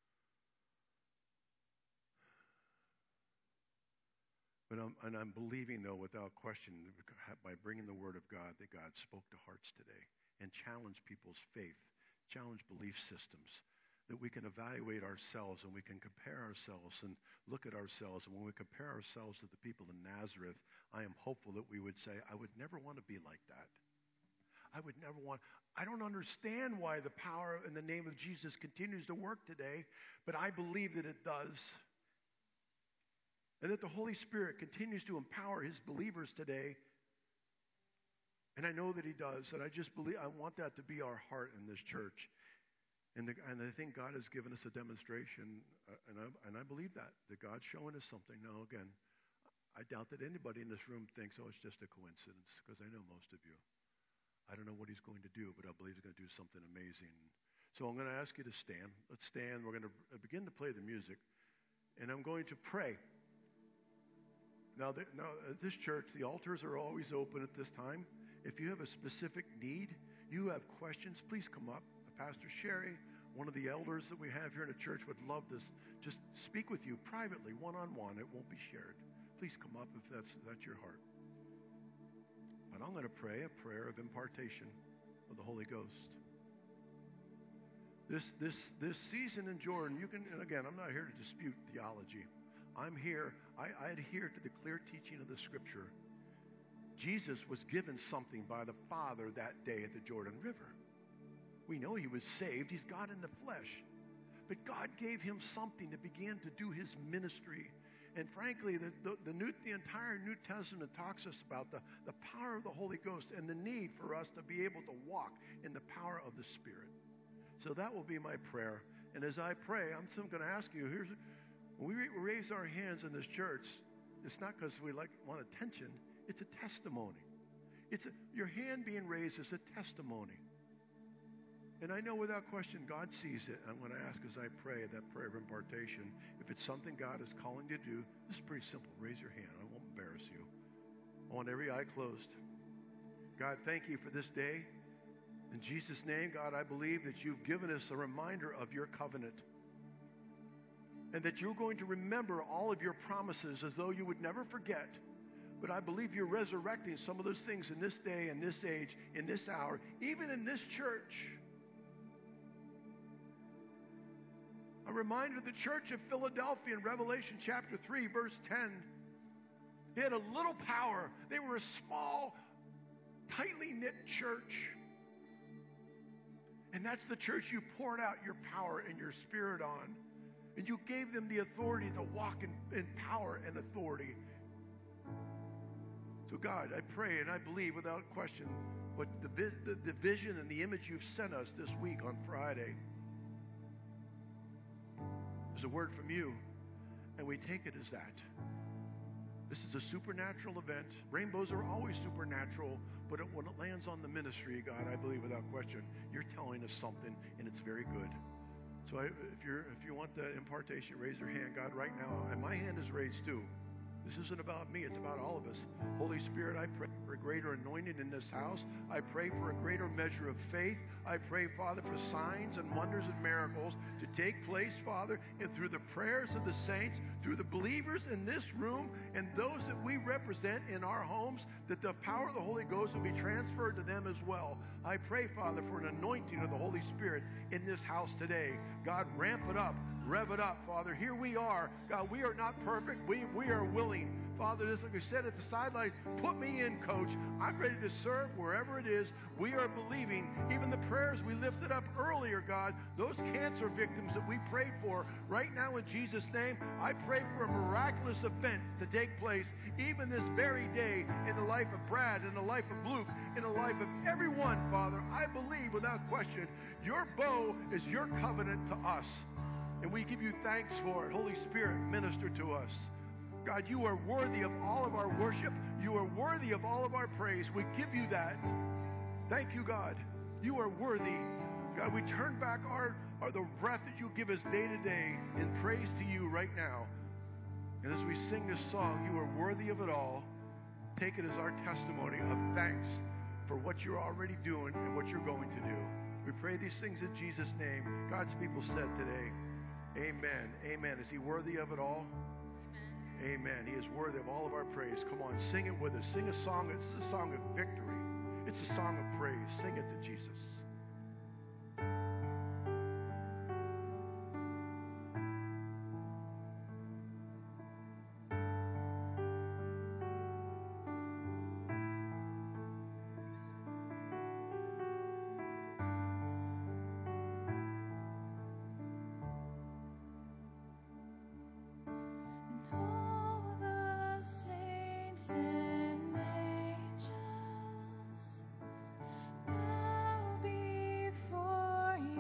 Speaker 2: But I'm, and I'm believing, though, without question, by bringing the Word of God, that God spoke to hearts today and challenged people's faith, challenged belief systems, that we can evaluate ourselves and we can compare ourselves and look at ourselves. And when we compare ourselves to the people in Nazareth, I am hopeful that we would say, I would never want to be like that. I would never want, I don't understand why the power in the name of Jesus continues to work today, but I believe that it does. And that the Holy Spirit continues to empower his believers today. And I know that he does. And I just believe, I want that to be our heart in this church. And, the, and I think God has given us a demonstration. Uh, and, I, and I believe that, that God's showing us something. Now, again, I doubt that anybody in this room thinks, oh, it's just a coincidence. Because I know most of you. I don't know what he's going to do, but I believe he's going to do something amazing. So I'm going to ask you to stand. Let's stand. We're going to begin to play the music. And I'm going to pray. Now, the, now, at this church, the altars are always open at this time. If you have a specific need, you have questions, please come up. Pastor Sherry, one of the elders that we have here in the church, would love to just speak with you privately, one-on-one. It won't be shared. Please come up if that's, that's your heart. But I'm going to pray a prayer of impartation of the Holy Ghost. This, this, this season in Jordan, you can, and again, I'm not here to dispute theology. I'm here, I, I adhere to the clear teaching of the Scripture. Jesus was given something by the Father that day at the Jordan River. We know he was saved. He's God in the flesh. But God gave him something to begin to do his ministry. And frankly, the, the, the, new, the entire New Testament talks us about the, the power of the Holy Ghost and the need for us to be able to walk in the power of the Spirit. So that will be my prayer. And as I pray, I'm still going to ask you, here's, when we raise our hands in this church, it's not because we like want attention. It's a testimony. It's a, your hand being raised is a testimony. And I know without question God sees it. I'm going to ask as I pray that prayer of impartation, if it's something God is calling you to do, this is pretty simple. Raise your hand. I won't embarrass you. I want every eye closed. God, thank you for this day. In Jesus' name, God, I believe that you've given us a reminder of your covenant. And that you're going to remember all of your promises as though you would never forget. But I believe you're resurrecting some of those things in this day, in this age, in this hour, even in this church. A reminder of the church of Philadelphia in Revelation chapter three, verse ten. They had a little power. They were a small, tightly knit church. And that's the church you poured out your power and your Spirit on. And you gave them the authority to walk in, in power and authority. So God, I pray and I believe without question what the, the, the vision and the image you've sent us this week on Friday is a word from you, and we take it as that. This is a supernatural event. Rainbows are always supernatural, but it, when it lands on the ministry, God, I believe without question, you're telling us something, and it's very good. So I, if you're if you want the impartation, raise your hand. God, right now, and my hand is raised too. This isn't about me. It's about all of us. Holy Spirit, I pray for a greater anointing in this house. I pray for a greater measure of faith. I pray, Father, for signs and wonders and miracles to take place, Father, and through the prayers of the saints, through the believers in this room, and those that we represent in our homes, that the power of the Holy Ghost will be transferred to them as well. I pray, Father, for an anointing of the Holy Spirit in this house today. God, ramp it up. Rev it up, Father. Here we are. God, we are not perfect. We, we are willing, Father. Father, just like we said at the sideline, put me in, Coach. I'm ready to serve wherever it is. We are believing. Even the prayers we lifted up earlier, God, those cancer victims that we prayed for, right now in Jesus' name, I pray for a miraculous event to take place even this very day in the life of Brad, in the life of Luke, in the life of everyone, Father. I believe without question, your bow is your covenant to us. And we give you thanks for it. Holy Spirit, minister to us. God, you are worthy of all of our worship. You are worthy of all of our praise. We give you that. Thank you, God. You are worthy. God, we turn back our, our the breath that you give us day to day in praise to you right now. And as we sing this song, you are worthy of it all. Take it as our testimony of thanks for what you're already doing and what you're going to do. We pray these things in Jesus' name. God's people said today, amen. Amen. Is he worthy of it all? Amen. He is worthy of all of our praise. Come on, sing it with us. Sing a song. It's a song of victory. It's a song of praise. Sing it to Jesus.
Speaker 3: All the saints and angels bow before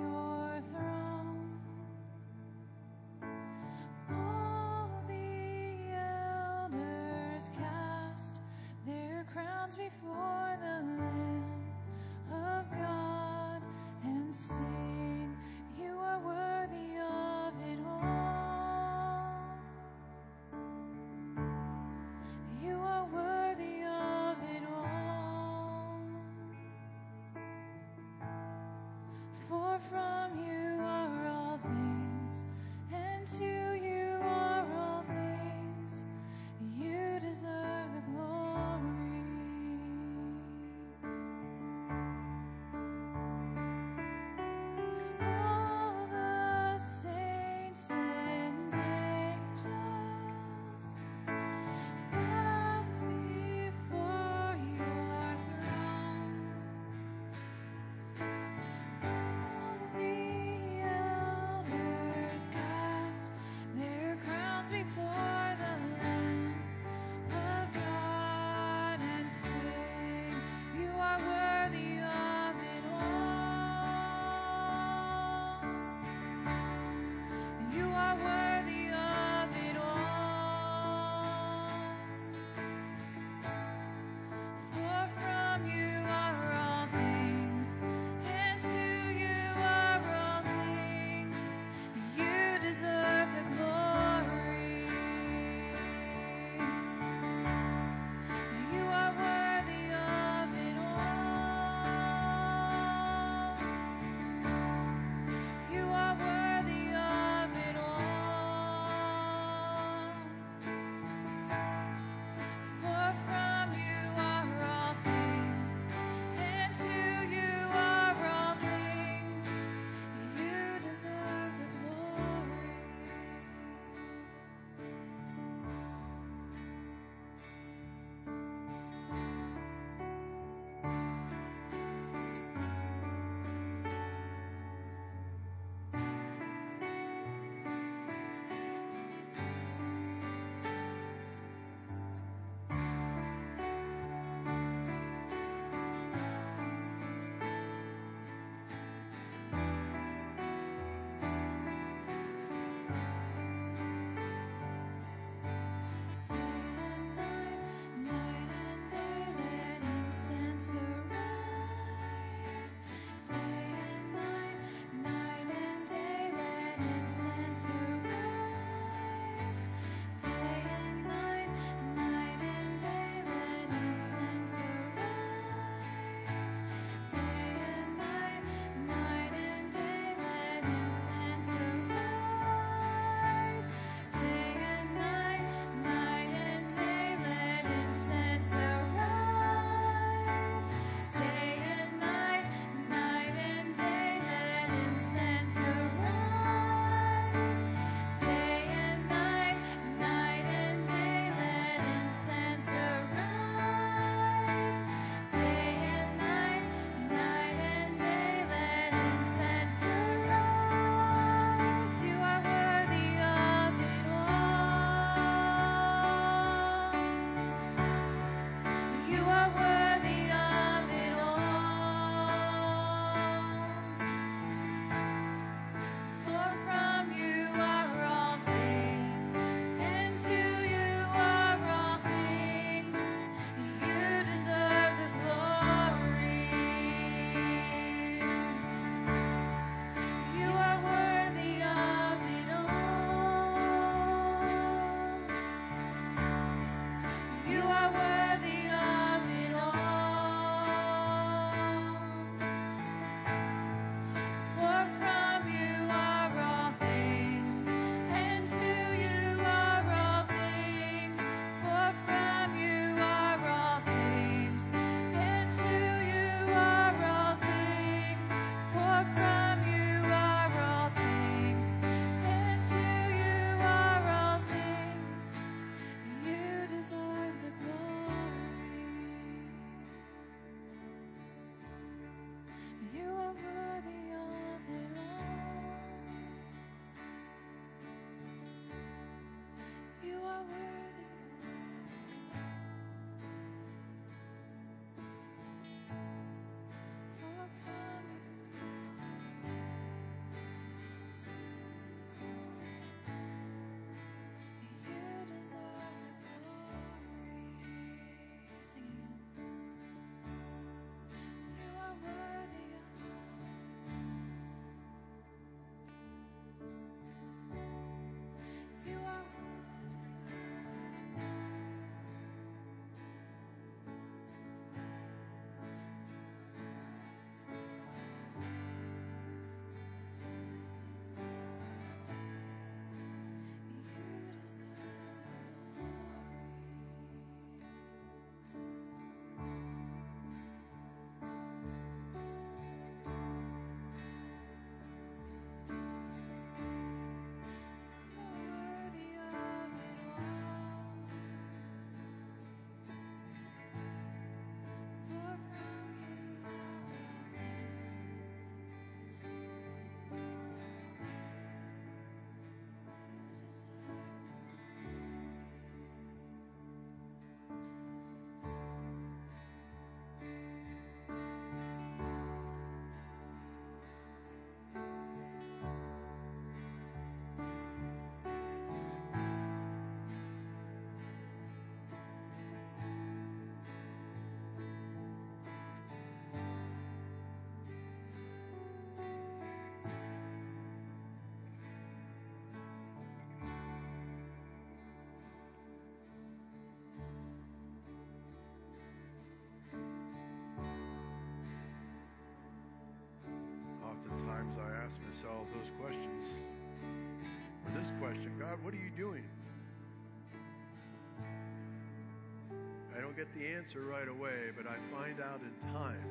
Speaker 2: don't get the answer right away, but I find out in time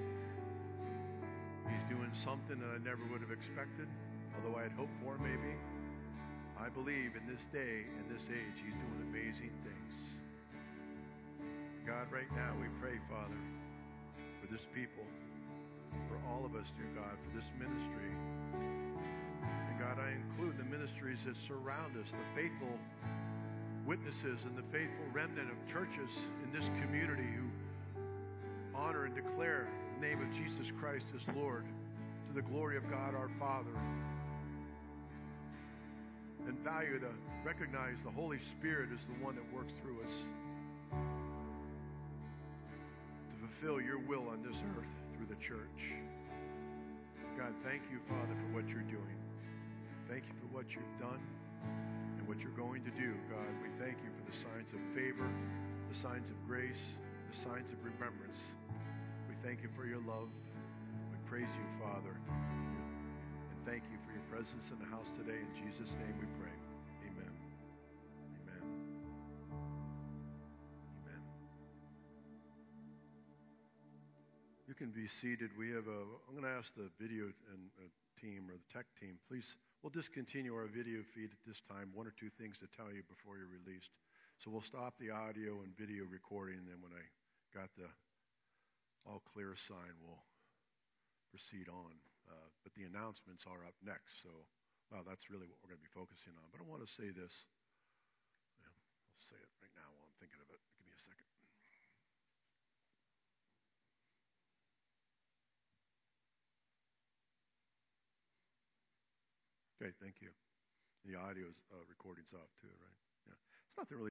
Speaker 2: He's doing something that I never would have expected, although I had hoped for maybe. I believe in this day, in this age, He's doing amazing things. God, right now we pray, Father, for this people, for all of us, dear God, for this ministry. And God, I include the ministries that surround us, the faithful witnesses and the faithful remnant of churches in this community who honor and declare the name of Jesus Christ as Lord to the glory of God our Father, and value to recognize the Holy Spirit as the one that works through us to fulfill your will on this earth through the church. God, thank you, Father, for what you're doing. Thank you for what you've done and what you're going to do, God. We thank you for the signs of favor, the signs of grace, the signs of remembrance. We thank you for your love. We praise you, Father. And thank you for your presence in the house today. In Jesus' name we pray. Amen. Amen. Amen. You can be seated. We have a, I'm going to ask the video and, uh, team or the tech team, please. We'll discontinue our video feed at this time. One or two things to tell you before you're released. So we'll stop the audio and video recording, and then when I got the all clear sign, we'll proceed on. Uh, but the announcements are up next, so well, that's really what we're going to be focusing on. But I want to say this. Yeah, I'll say it right now while I'm thinking of it. Give me a second. Okay, thank you. The audio uh, recording's off too, right? Yeah, it's not really